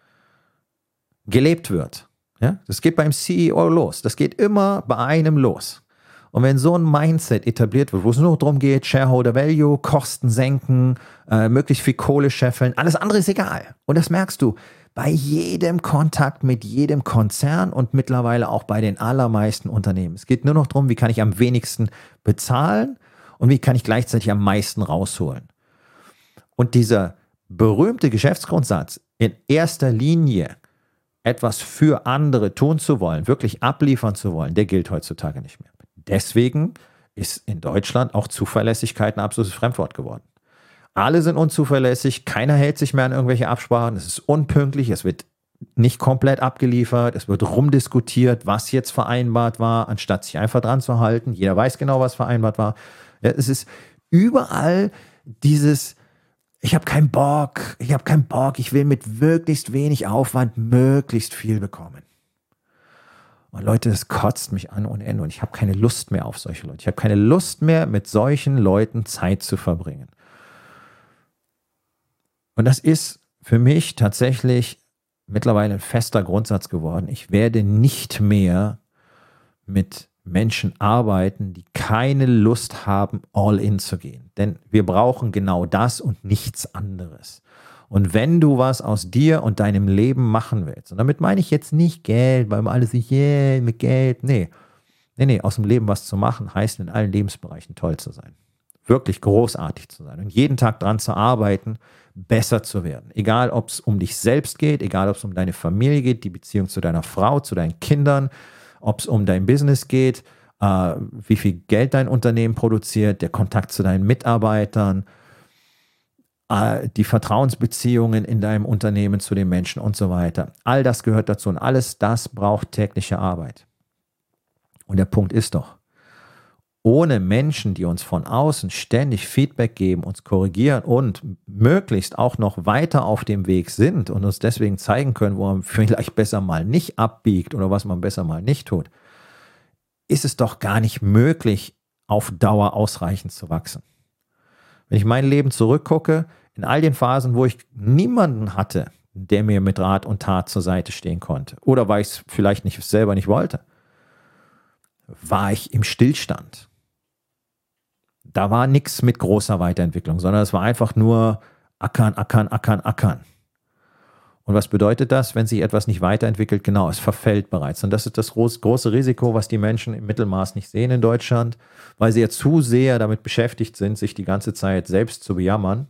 gelebt wird, ja, das geht beim C E O los. Das geht immer bei einem los. Und wenn so ein Mindset etabliert wird, wo es nur darum geht, Shareholder Value, Kosten senken, äh, möglichst viel Kohle scheffeln, alles andere ist egal. Und das merkst du bei jedem Kontakt mit jedem Konzern und mittlerweile auch bei den allermeisten Unternehmen. Es geht nur noch darum, wie kann ich am wenigsten bezahlen und wie kann ich gleichzeitig am meisten rausholen. Und dieser berühmte Geschäftsgrundsatz, in erster Linie etwas für andere tun zu wollen, wirklich abliefern zu wollen, der gilt heutzutage nicht mehr. Deswegen ist in Deutschland auch Zuverlässigkeit ein absolutes Fremdwort geworden. Alle sind unzuverlässig, keiner hält sich mehr an irgendwelche Absprachen, es ist unpünktlich, es wird nicht komplett abgeliefert, es wird rumdiskutiert, was jetzt vereinbart war, anstatt sich einfach dran zu halten. Jeder weiß genau, was vereinbart war. Ja, es ist überall dieses, ich habe keinen Bock, ich habe keinen Bock, ich will mit möglichst wenig Aufwand möglichst viel bekommen. Und Leute, das kotzt mich an ohne Ende und ich habe keine Lust mehr auf solche Leute. Ich habe keine Lust mehr, mit solchen Leuten Zeit zu verbringen. Und das ist für mich tatsächlich mittlerweile ein fester Grundsatz geworden. Ich werde nicht mehr mit Menschen arbeiten, die keine Lust haben, all in zu gehen. Denn wir brauchen genau das und nichts anderes. Und wenn du was aus dir und deinem Leben machen willst, und damit meine ich jetzt nicht Geld, weil man alles sich, yeah, mit Geld, nee. Nee, nee, aus dem Leben was zu machen, heißt in allen Lebensbereichen toll zu sein. Wirklich großartig zu sein und jeden Tag dran zu arbeiten, besser zu werden. Egal, ob es um dich selbst geht, egal, ob es um deine Familie geht, die Beziehung zu deiner Frau, zu deinen Kindern, ob es um dein Business geht, äh, wie viel Geld dein Unternehmen produziert, der Kontakt zu deinen Mitarbeitern, äh, die Vertrauensbeziehungen in deinem Unternehmen zu den Menschen und so weiter. All das gehört dazu und alles das braucht tägliche Arbeit. Und der Punkt ist doch, ohne Menschen, die uns von außen ständig Feedback geben, uns korrigieren und möglichst auch noch weiter auf dem Weg sind und uns deswegen zeigen können, wo man vielleicht besser mal nicht abbiegt oder was man besser mal nicht tut, ist es doch gar nicht möglich, auf Dauer ausreichend zu wachsen. Wenn ich mein Leben zurückgucke, in all den Phasen, wo ich niemanden hatte, der mir mit Rat und Tat zur Seite stehen konnte, oder weil ich es vielleicht nicht selber nicht wollte, war ich im Stillstand. Da war nichts mit großer Weiterentwicklung, sondern es war einfach nur ackern, ackern, ackern, ackern. Und was bedeutet das, wenn sich etwas nicht weiterentwickelt? Genau, es verfällt bereits. Und das ist das große Risiko, was die Menschen im Mittelmaß nicht sehen in Deutschland, weil sie ja zu sehr damit beschäftigt sind, sich die ganze Zeit selbst zu bejammern.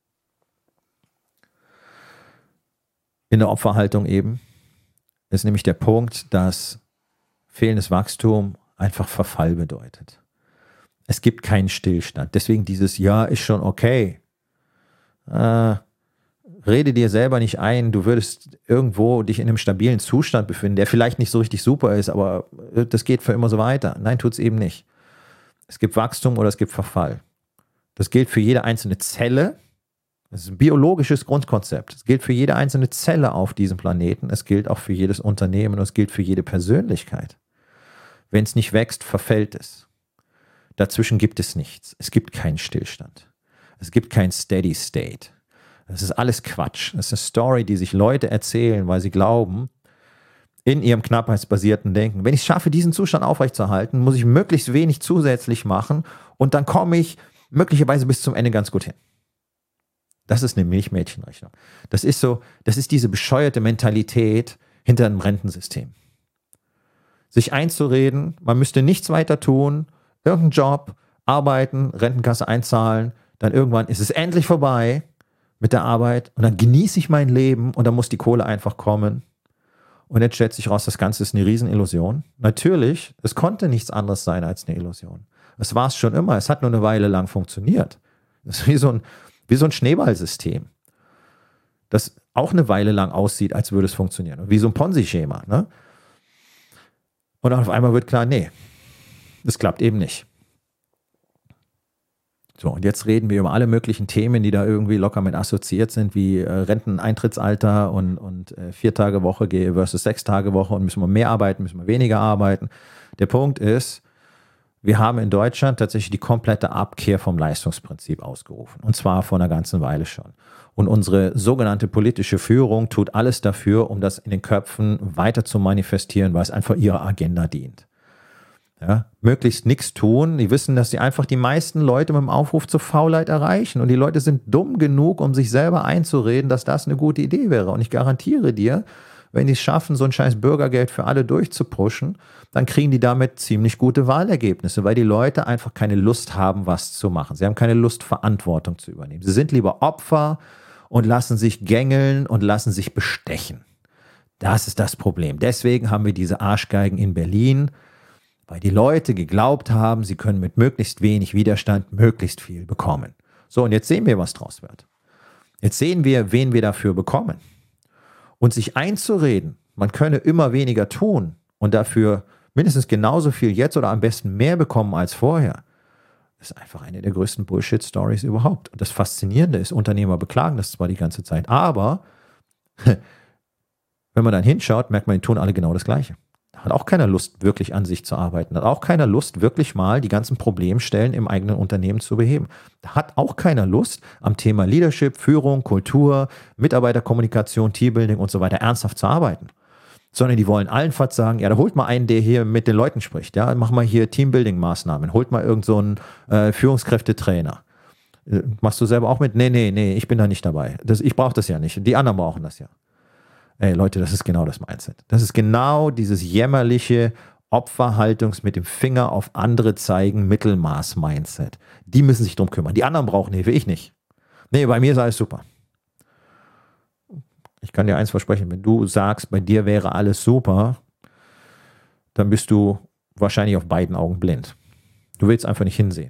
In der Opferhaltung eben ist nämlich der Punkt, dass fehlendes Wachstum einfach Verfall bedeutet. Es gibt keinen Stillstand. Deswegen dieses Ja ist schon okay. Äh, rede dir selber nicht ein, du würdest irgendwo dich in einem stabilen Zustand befinden, der vielleicht nicht so richtig super ist, aber das geht für immer so weiter. Nein, tut es eben nicht. Es gibt Wachstum oder es gibt Verfall. Das gilt für jede einzelne Zelle. Das ist ein biologisches Grundkonzept. Es gilt für jede einzelne Zelle auf diesem Planeten. Es gilt auch für jedes Unternehmen und es gilt für jede Persönlichkeit. Wenn es nicht wächst, verfällt es. Dazwischen gibt es nichts. Es gibt keinen Stillstand. Es gibt kein Steady State. Das ist alles Quatsch. Das ist eine Story, die sich Leute erzählen, weil sie glauben, in ihrem knappheitsbasierten Denken, wenn ich es schaffe, diesen Zustand aufrechtzuerhalten, muss ich möglichst wenig zusätzlich machen und dann komme ich möglicherweise bis zum Ende ganz gut hin. Das ist eine Milchmädchenrechnung. Das ist so, das ist diese bescheuerte Mentalität hinter einem Rentensystem. Sich einzureden, man müsste nichts weiter tun, irgendeinen Job, arbeiten, Rentenkasse einzahlen, dann irgendwann ist es endlich vorbei mit der Arbeit und dann genieße ich mein Leben und dann muss die Kohle einfach kommen. Und jetzt stellt sich raus, das Ganze ist eine Riesenillusion. Natürlich, es konnte nichts anderes sein als eine Illusion. Es war es schon immer, es hat nur eine Weile lang funktioniert. Das ist wie so ein, wie so ein Schneeballsystem, das auch eine Weile lang aussieht, als würde es funktionieren. Wie so ein Ponzi-Schema. Ne? Und auf einmal wird klar, nee, das klappt eben nicht. So, und jetzt reden wir über alle möglichen Themen, die da irgendwie locker mit assoziiert sind, wie äh, Renteneintrittsalter und, und äh, Vier-Tage-Woche versus Sechs-Tage-Woche und müssen wir mehr arbeiten, müssen wir weniger arbeiten. Der Punkt ist, wir haben in Deutschland tatsächlich die komplette Abkehr vom Leistungsprinzip ausgerufen. Und zwar vor einer ganzen Weile schon. Und unsere sogenannte politische Führung tut alles dafür, um das in den Köpfen weiter zu manifestieren, weil es einfach ihrer Agenda dient. Ja, möglichst nichts tun. Die wissen, dass sie einfach die meisten Leute mit dem Aufruf zur Faulheit erreichen. Und die Leute sind dumm genug, um sich selber einzureden, dass das eine gute Idee wäre. Und ich garantiere dir, wenn die es schaffen, so ein scheiß Bürgergeld für alle durchzupushen, dann kriegen die damit ziemlich gute Wahlergebnisse, weil die Leute einfach keine Lust haben, was zu machen. Sie haben keine Lust, Verantwortung zu übernehmen. Sie sind lieber Opfer und lassen sich gängeln und lassen sich bestechen. Das ist das Problem. Deswegen haben wir diese Arschgeigen in Berlin, weil die Leute geglaubt haben, sie können mit möglichst wenig Widerstand möglichst viel bekommen. So, und jetzt sehen wir, was draus wird. Jetzt sehen wir, wen wir dafür bekommen. Und sich einzureden, man könne immer weniger tun und dafür mindestens genauso viel jetzt oder am besten mehr bekommen als vorher, ist einfach eine der größten Bullshit-Stories überhaupt. Und das Faszinierende ist, Unternehmer beklagen das zwar die ganze Zeit, aber wenn man dann hinschaut, merkt man, die tun alle genau das Gleiche. Hat auch keiner Lust, wirklich an sich zu arbeiten. Hat auch keiner Lust, wirklich mal die ganzen Problemstellen im eigenen Unternehmen zu beheben. Da hat auch keiner Lust, am Thema Leadership, Führung, Kultur, Mitarbeiterkommunikation, Teambuilding und so weiter ernsthaft zu arbeiten. Sondern die wollen allenfalls sagen, ja, da holt mal einen, der hier mit den Leuten spricht. Ja, mach mal hier Teambuilding-Maßnahmen. Holt mal irgend so einen äh, Führungskräftetrainer. Äh, machst du selber auch mit? Nee, nee, nee, ich bin da nicht dabei. Das, ich brauche das ja nicht. Die anderen brauchen das ja. Ey Leute, das ist genau das Mindset. Das ist genau dieses jämmerliche Opferhaltungs mit dem Finger auf andere zeigen Mittelmaß-Mindset. Die müssen sich drum kümmern. Die anderen brauchen Hilfe, ich nicht. Nee, bei mir ist alles super. Ich kann dir eins versprechen, wenn du sagst, bei dir wäre alles super, dann bist du wahrscheinlich auf beiden Augen blind. Du willst einfach nicht hinsehen.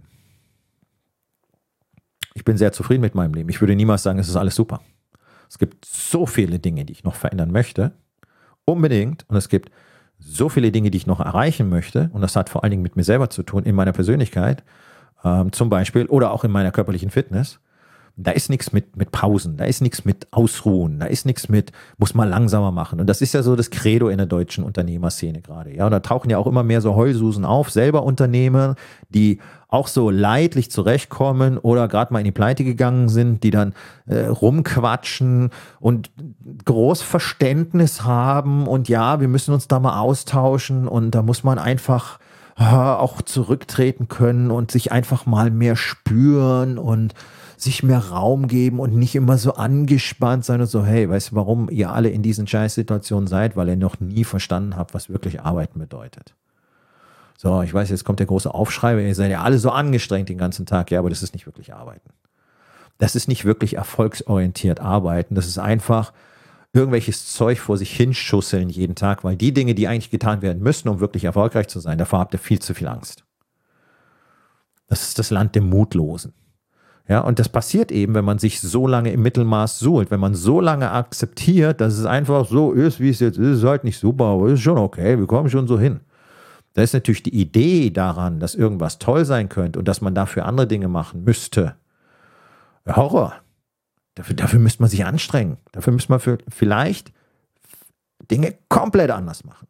Ich bin sehr zufrieden mit meinem Leben. Ich würde niemals sagen, es ist alles super. Es gibt so viele Dinge, die ich noch verändern möchte. Unbedingt. Und es gibt so viele Dinge, die ich noch erreichen möchte, und das hat vor allen Dingen mit mir selber zu tun, in meiner Persönlichkeit, ähm, zum Beispiel, oder auch in meiner körperlichen Fitness. Da ist nichts mit, mit Pausen, da ist nichts mit Ausruhen, da ist nichts mit, muss man langsamer machen. Und das ist ja so das Credo in der deutschen Unternehmerszene gerade. Ja, und da tauchen ja auch immer mehr so Heulsusen auf, selber Unternehmer, die auch so leidlich zurechtkommen oder gerade mal in die Pleite gegangen sind, die dann äh, rumquatschen und groß Verständnis haben und ja, wir müssen uns da mal austauschen und da muss man einfach äh, auch zurücktreten können und sich einfach mal mehr spüren und sich mehr Raum geben und nicht immer so angespannt sein und so, hey, weißt du, warum ihr alle in diesen Scheißsituationen seid? Weil ihr noch nie verstanden habt, was wirklich Arbeiten bedeutet. So, ich weiß, jetzt kommt der große Aufschrei, ihr seid ja alle so angestrengt den ganzen Tag. Ja, aber das ist nicht wirklich Arbeiten. Das ist nicht wirklich erfolgsorientiert Arbeiten. Das ist einfach irgendwelches Zeug vor sich hinschusseln jeden Tag, weil die Dinge, die eigentlich getan werden müssen, um wirklich erfolgreich zu sein, davor habt ihr viel zu viel Angst. Das ist das Land der Mutlosen. Ja, und das passiert eben, wenn man sich so lange im Mittelmaß suhlt, wenn man so lange akzeptiert, dass es einfach so ist, wie es jetzt ist, ist halt nicht super, aber ist schon okay, wir kommen schon so hin. Da ist natürlich die Idee daran, dass irgendwas toll sein könnte und dass man dafür andere Dinge machen müsste. Horror. Dafür, dafür müsste man sich anstrengen. Dafür müsste man für, vielleicht Dinge komplett anders machen.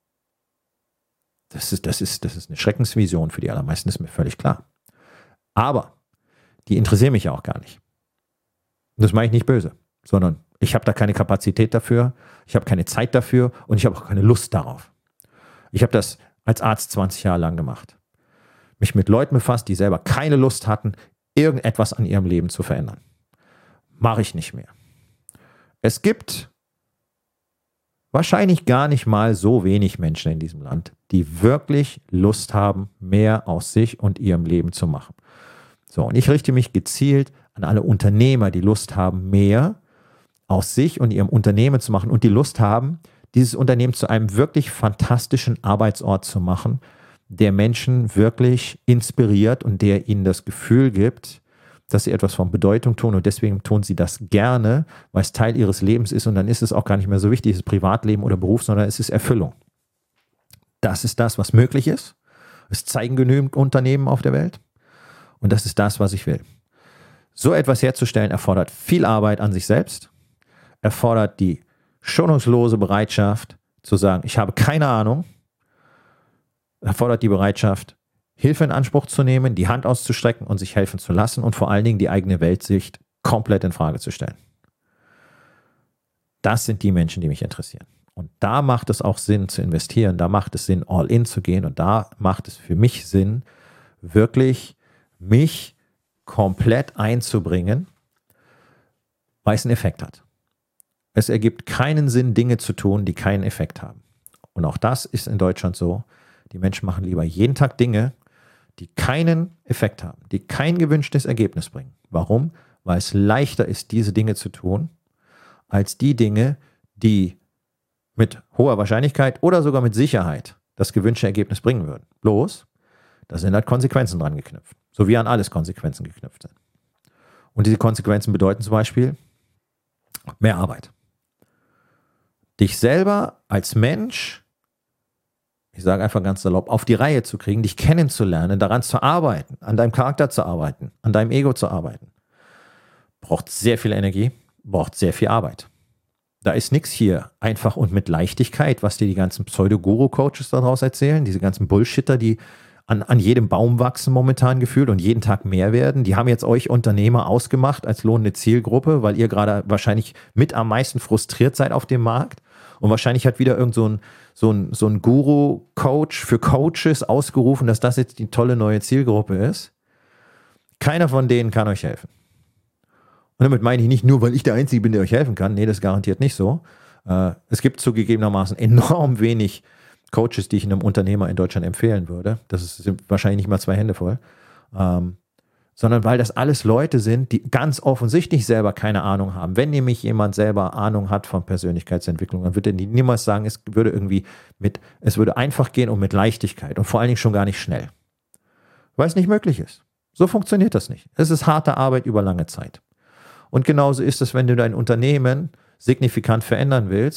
Das ist, das ist, das ist eine Schreckensvision für die allermeisten, ist mir völlig klar. Aber die interessieren mich ja auch gar nicht. Das mache ich nicht böse, sondern ich habe da keine Kapazität dafür, ich habe keine Zeit dafür und ich habe auch keine Lust darauf. Ich habe das als Arzt zwanzig Jahre lang gemacht. Mich mit Leuten befasst, die selber keine Lust hatten, irgendetwas an ihrem Leben zu verändern. Mache ich nicht mehr. Es gibt wahrscheinlich gar nicht mal so wenig Menschen in diesem Land, die wirklich Lust haben, mehr aus sich und ihrem Leben zu machen. So, und ich richte mich gezielt an alle Unternehmer, die Lust haben, mehr aus sich und ihrem Unternehmen zu machen und die Lust haben, dieses Unternehmen zu einem wirklich fantastischen Arbeitsort zu machen, der Menschen wirklich inspiriert und der ihnen das Gefühl gibt, dass sie etwas von Bedeutung tun und deswegen tun sie das gerne, weil es Teil ihres Lebens ist und dann ist es auch gar nicht mehr so wichtig, ist Privatleben oder Beruf, sondern es ist Erfüllung. Das ist das, was möglich ist. Es zeigen genügend Unternehmen auf der Welt. Und das ist das, was ich will. So etwas herzustellen erfordert viel Arbeit an sich selbst, erfordert die schonungslose Bereitschaft zu sagen, ich habe keine Ahnung, erfordert die Bereitschaft, Hilfe in Anspruch zu nehmen, die Hand auszustrecken und sich helfen zu lassen und vor allen Dingen die eigene Weltsicht komplett in Frage zu stellen. Das sind die Menschen, die mich interessieren. Und da macht es auch Sinn zu investieren, da macht es Sinn, all in zu gehen und da macht es für mich Sinn, wirklich mich komplett einzubringen, weil es einen Effekt hat. Es ergibt keinen Sinn, Dinge zu tun, die keinen Effekt haben. Und auch das ist in Deutschland so. Die Menschen machen lieber jeden Tag Dinge, die keinen Effekt haben, die kein gewünschtes Ergebnis bringen. Warum? Weil es leichter ist, diese Dinge zu tun, als die Dinge, die mit hoher Wahrscheinlichkeit oder sogar mit Sicherheit das gewünschte Ergebnis bringen würden. Bloß, da sind halt Konsequenzen dran geknüpft. So wie an alles Konsequenzen geknüpft sind. Und diese Konsequenzen bedeuten zum Beispiel mehr Arbeit. Dich selber als Mensch, ich sage einfach ganz salopp, auf die Reihe zu kriegen, dich kennenzulernen, daran zu arbeiten, an deinem Charakter zu arbeiten, an deinem Ego zu arbeiten, braucht sehr viel Energie, braucht sehr viel Arbeit. Da ist nichts hier einfach und mit Leichtigkeit, was dir die ganzen Pseudo-Guru-Coaches daraus erzählen, diese ganzen Bullshitter, die An, an jedem Baum wachsen momentan gefühlt und jeden Tag mehr werden. Die haben jetzt euch Unternehmer ausgemacht als lohnende Zielgruppe, weil ihr gerade wahrscheinlich mit am meisten frustriert seid auf dem Markt. Und wahrscheinlich hat wieder irgend so ein, so ein, so ein Guru-Coach für Coaches ausgerufen, dass das jetzt die tolle neue Zielgruppe ist. Keiner von denen kann euch helfen. Und damit meine ich nicht nur, weil ich der Einzige bin, der euch helfen kann. Nee, das ist garantiert nicht so. Äh, es gibt zugegebenermaßen enorm wenig Coaches, die ich einem Unternehmer in Deutschland empfehlen würde. Das sind wahrscheinlich nicht mal zwei Hände voll. Ähm, sondern weil das alles Leute sind, die ganz offensichtlich selber keine Ahnung haben. Wenn nämlich jemand selber Ahnung hat von Persönlichkeitsentwicklung, dann würde er niemals sagen, es würde irgendwie mit, es würde einfach gehen und mit Leichtigkeit und vor allen Dingen schon gar nicht schnell. Weil es nicht möglich ist. So funktioniert das nicht. Es ist harte Arbeit über lange Zeit. Und genauso ist es, wenn du dein Unternehmen signifikant verändern willst,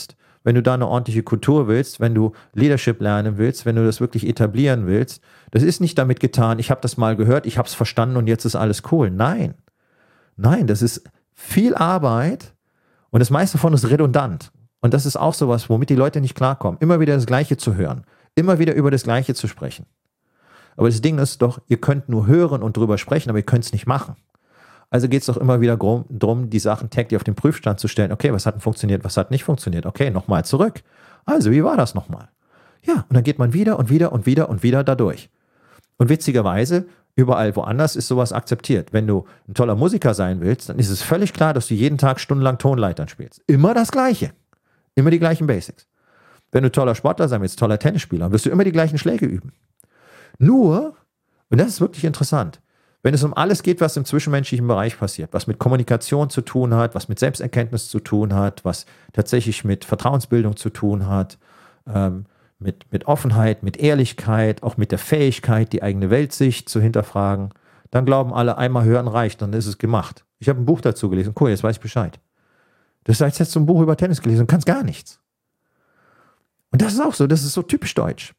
wenn du da eine ordentliche Kultur willst, wenn du Leadership lernen willst, wenn du das wirklich etablieren willst, das ist nicht damit getan, ich habe das mal gehört, ich habe es verstanden und jetzt ist alles cool. Nein, nein, das ist viel Arbeit und das meiste davon ist redundant. Und das ist auch sowas, womit die Leute nicht klarkommen. Immer wieder das Gleiche zu hören, immer wieder über das Gleiche zu sprechen. Aber das Ding ist doch, ihr könnt nur hören und drüber sprechen, aber ihr könnt es nicht machen. Also geht es doch immer wieder darum, die Sachen täglich auf den Prüfstand zu stellen. Okay, was hat denn funktioniert, was hat nicht funktioniert? Okay, nochmal zurück. Also, wie war das nochmal? Ja, und dann geht man wieder und wieder und wieder und wieder dadurch. Und witzigerweise, überall woanders ist sowas akzeptiert. Wenn du ein toller Musiker sein willst, dann ist es völlig klar, dass du jeden Tag stundenlang Tonleitern spielst. Immer das Gleiche. Immer die gleichen Basics. Wenn du toller Sportler sein willst, toller Tennisspieler, wirst du immer die gleichen Schläge üben. Nur, und das ist wirklich interessant, wenn es um alles geht, was im zwischenmenschlichen Bereich passiert, was mit Kommunikation zu tun hat, was mit Selbsterkenntnis zu tun hat, was tatsächlich mit Vertrauensbildung zu tun hat, ähm, mit, mit Offenheit, mit Ehrlichkeit, auch mit der Fähigkeit, die eigene Weltsicht zu hinterfragen, dann glauben alle, einmal hören reicht, dann ist es gemacht. Ich habe ein Buch dazu gelesen, cool, jetzt weiß ich Bescheid. Das heißt, jetzt so ein Buch über Tennis gelesen und kannst gar nichts. Und das ist auch so, das ist so typisch deutsch.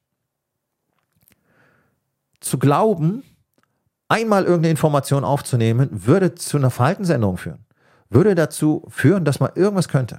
Zu glauben, einmal irgendeine Information aufzunehmen, würde zu einer Verhaltensänderung führen. Würde dazu führen, dass man irgendwas könnte.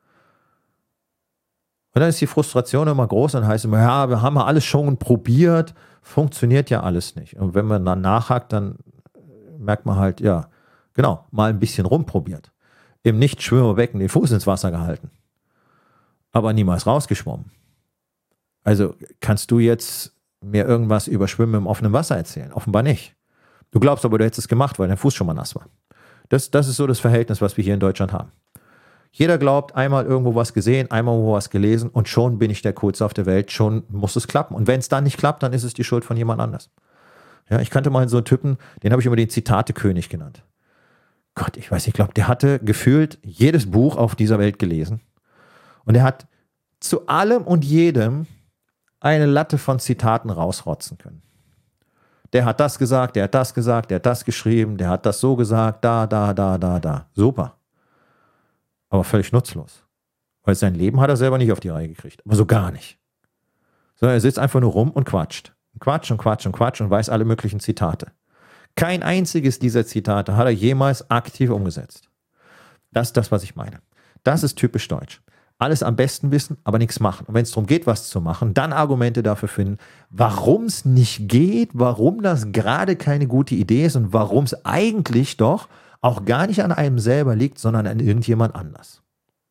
Und dann ist die Frustration immer groß und heißt immer, ja, wir haben ja alles schon probiert, funktioniert ja alles nicht. Und wenn man dann nachhakt, dann merkt man halt, ja, genau, mal ein bisschen rumprobiert. Im Nicht-Schwimmerbecken den Fuß ins Wasser gehalten. Aber niemals rausgeschwommen. Also kannst du jetzt mir irgendwas über Schwimmen im offenen Wasser erzählen? Offenbar nicht. Du glaubst aber, du hättest es gemacht, weil dein Fuß schon mal nass war. Das, das ist so das Verhältnis, was wir hier in Deutschland haben. Jeder glaubt, einmal irgendwo was gesehen, einmal irgendwo was gelesen und schon bin ich der Coolste auf der Welt, schon muss es klappen. Und wenn es dann nicht klappt, dann ist es die Schuld von jemand anders. Ja, ich kannte mal so einen Typen, den habe ich immer den Zitate-König genannt. Gott, ich weiß nicht, ich glaube, der hatte gefühlt jedes Buch auf dieser Welt gelesen. Und er hat zu allem und jedem eine Latte von Zitaten rausrotzen können. Der hat das gesagt, der hat das gesagt, der hat das geschrieben, der hat das so gesagt, da, da, da, da, da. Super. Aber völlig nutzlos. Weil sein Leben hat er selber nicht auf die Reihe gekriegt. Aber so gar nicht. Sondern er sitzt einfach nur rum und quatscht. Quatsch und quatsch und quatsch und weiß alle möglichen Zitate. Kein einziges dieser Zitate hat er jemals aktiv umgesetzt. Das ist das, was ich meine. Das ist typisch deutsch. Alles am besten wissen, aber nichts machen. Und wenn es darum geht, was zu machen, dann Argumente dafür finden, warum es nicht geht, warum das gerade keine gute Idee ist und warum es eigentlich doch auch gar nicht an einem selber liegt, sondern an irgendjemand anders.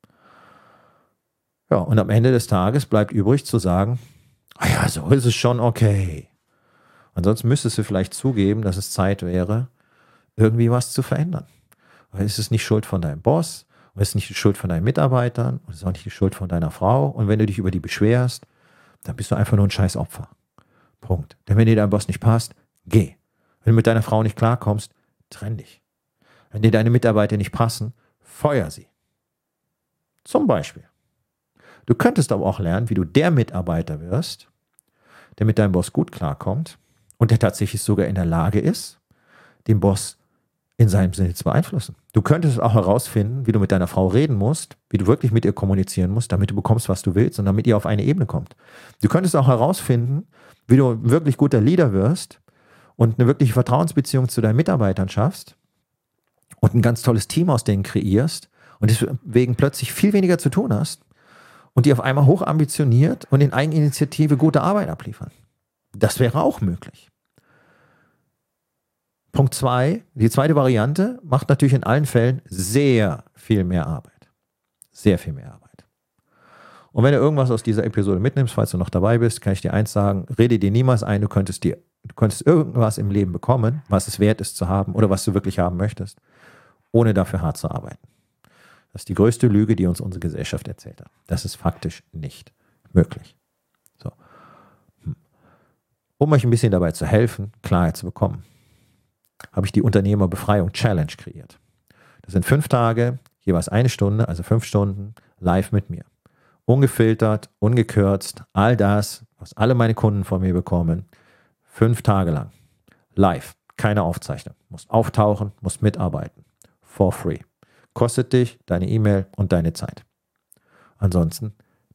Ja, und am Ende des Tages bleibt übrig zu sagen, ah ja, so ist es schon okay. Ansonsten müsstest du vielleicht zugeben, dass es Zeit wäre, irgendwie was zu verändern. Weil es ist nicht Schuld von deinem Boss, und es ist nicht die Schuld von deinen Mitarbeitern, und es ist auch nicht die Schuld von deiner Frau. Und wenn du dich über die beschwerst, dann bist du einfach nur ein scheiß Opfer. Punkt. Denn wenn dir dein Boss nicht passt, geh. Wenn du mit deiner Frau nicht klarkommst, trenn dich. Wenn dir deine Mitarbeiter nicht passen, feuer sie. Zum Beispiel. Du könntest aber auch lernen, wie du der Mitarbeiter wirst, der mit deinem Boss gut klarkommt und der tatsächlich sogar in der Lage ist, den Boss in seinem Sinne zu beeinflussen. Du könntest auch herausfinden, wie du mit deiner Frau reden musst, wie du wirklich mit ihr kommunizieren musst, damit du bekommst, was du willst und damit ihr auf eine Ebene kommt. Du könntest auch herausfinden, wie du ein wirklich guter Leader wirst und eine wirkliche Vertrauensbeziehung zu deinen Mitarbeitern schaffst und ein ganz tolles Team aus denen kreierst und deswegen plötzlich viel weniger zu tun hast und die auf einmal hochambitioniert und in Eigeninitiative gute Arbeit abliefern. Das wäre auch möglich. Punkt zwei, die zweite Variante macht natürlich in allen Fällen sehr viel mehr Arbeit. Sehr viel mehr Arbeit. Und wenn du irgendwas aus dieser Episode mitnimmst, falls du noch dabei bist, kann ich dir eins sagen, rede dir niemals ein, du könntest, dir, du könntest irgendwas im Leben bekommen, was es wert ist zu haben oder was du wirklich haben möchtest, ohne dafür hart zu arbeiten. Das ist die größte Lüge, die uns unsere Gesellschaft erzählt hat. Das ist faktisch nicht möglich. So. Um euch ein bisschen dabei zu helfen, Klarheit zu bekommen, habe ich die Unternehmerbefreiung Challenge kreiert. Das sind fünf Tage, jeweils eine Stunde, also fünf Stunden live mit mir. Ungefiltert, ungekürzt, all das, was alle meine Kunden von mir bekommen, fünf Tage lang. Live, keine Aufzeichnung. Musst auftauchen, musst mitarbeiten. For free. Kostet dich deine E-Mail und deine Zeit. Ansonsten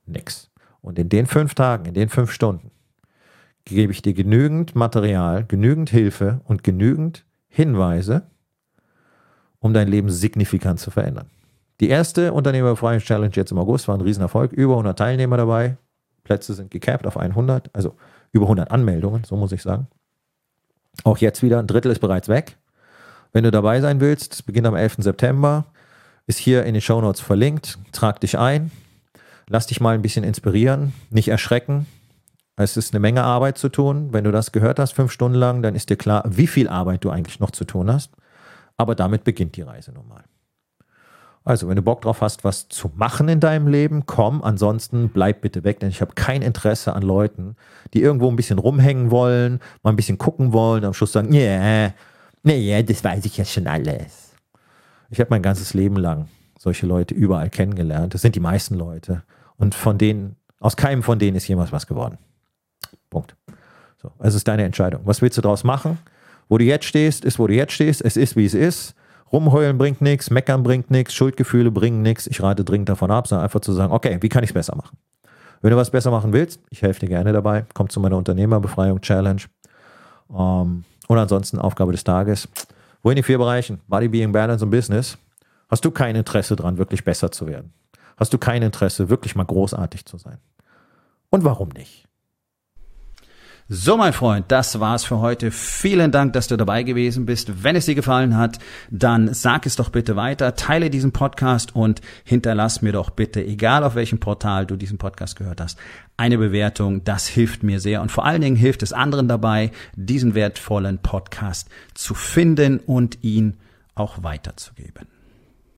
Nix. Und in den fünf Tagen, in den fünf Stunden gebe ich dir genügend Material, genügend Hilfe und genügend Hinweise, um dein Leben signifikant zu verändern. Die erste Unternehmerbefreiungs-Challenge jetzt im August war ein Riesenerfolg. Über hundert Teilnehmer dabei. Plätze sind gecapped auf hundert, also über hundert Anmeldungen, so muss ich sagen. Auch jetzt wieder, ein Drittel ist bereits weg. Wenn du dabei sein willst, es beginnt am elften September, ist hier in den Shownotes verlinkt. Trag dich ein, lass dich mal ein bisschen inspirieren, nicht erschrecken. Es ist eine Menge Arbeit zu tun. Wenn du das gehört hast, fünf Stunden lang, dann ist dir klar, wie viel Arbeit du eigentlich noch zu tun hast. Aber damit beginnt die Reise nun mal. Also, wenn du Bock drauf hast, was zu machen in deinem Leben, komm. Ansonsten bleib bitte weg, denn ich habe kein Interesse an Leuten, die irgendwo ein bisschen rumhängen wollen, mal ein bisschen gucken wollen und am Schluss sagen, ja, nee, das weiß ich ja schon alles. Ich habe mein ganzes Leben lang solche Leute überall kennengelernt. Das sind die meisten Leute. Und von denen, aus keinem von denen ist jemals was geworden. Punkt. So, also ist deine Entscheidung. Was willst du daraus machen? Wo du jetzt stehst, ist, wo du jetzt stehst. Es ist, wie es ist. Rumheulen bringt nichts, meckern bringt nichts, Schuldgefühle bringen nichts. Ich rate dringend davon ab, sondern einfach zu sagen, okay, wie kann ich es besser machen? Wenn du was besser machen willst, ich helfe dir gerne dabei. Komm zu meiner Unternehmerbefreiung-Challenge. Um, und ansonsten Aufgabe des Tages. Wo in den vier Bereichen, Body, Being, Balance und Business, hast du kein Interesse dran, wirklich besser zu werden? Hast du kein Interesse, wirklich mal großartig zu sein? Und warum nicht? So, mein Freund, das war's für heute. Vielen Dank, dass du dabei gewesen bist. Wenn es dir gefallen hat, dann sag es doch bitte weiter, teile diesen Podcast und hinterlass mir doch bitte, egal auf welchem Portal du diesen Podcast gehört hast, eine Bewertung. Das hilft mir sehr und vor allen Dingen hilft es anderen dabei, diesen wertvollen Podcast zu finden und ihn auch weiterzugeben.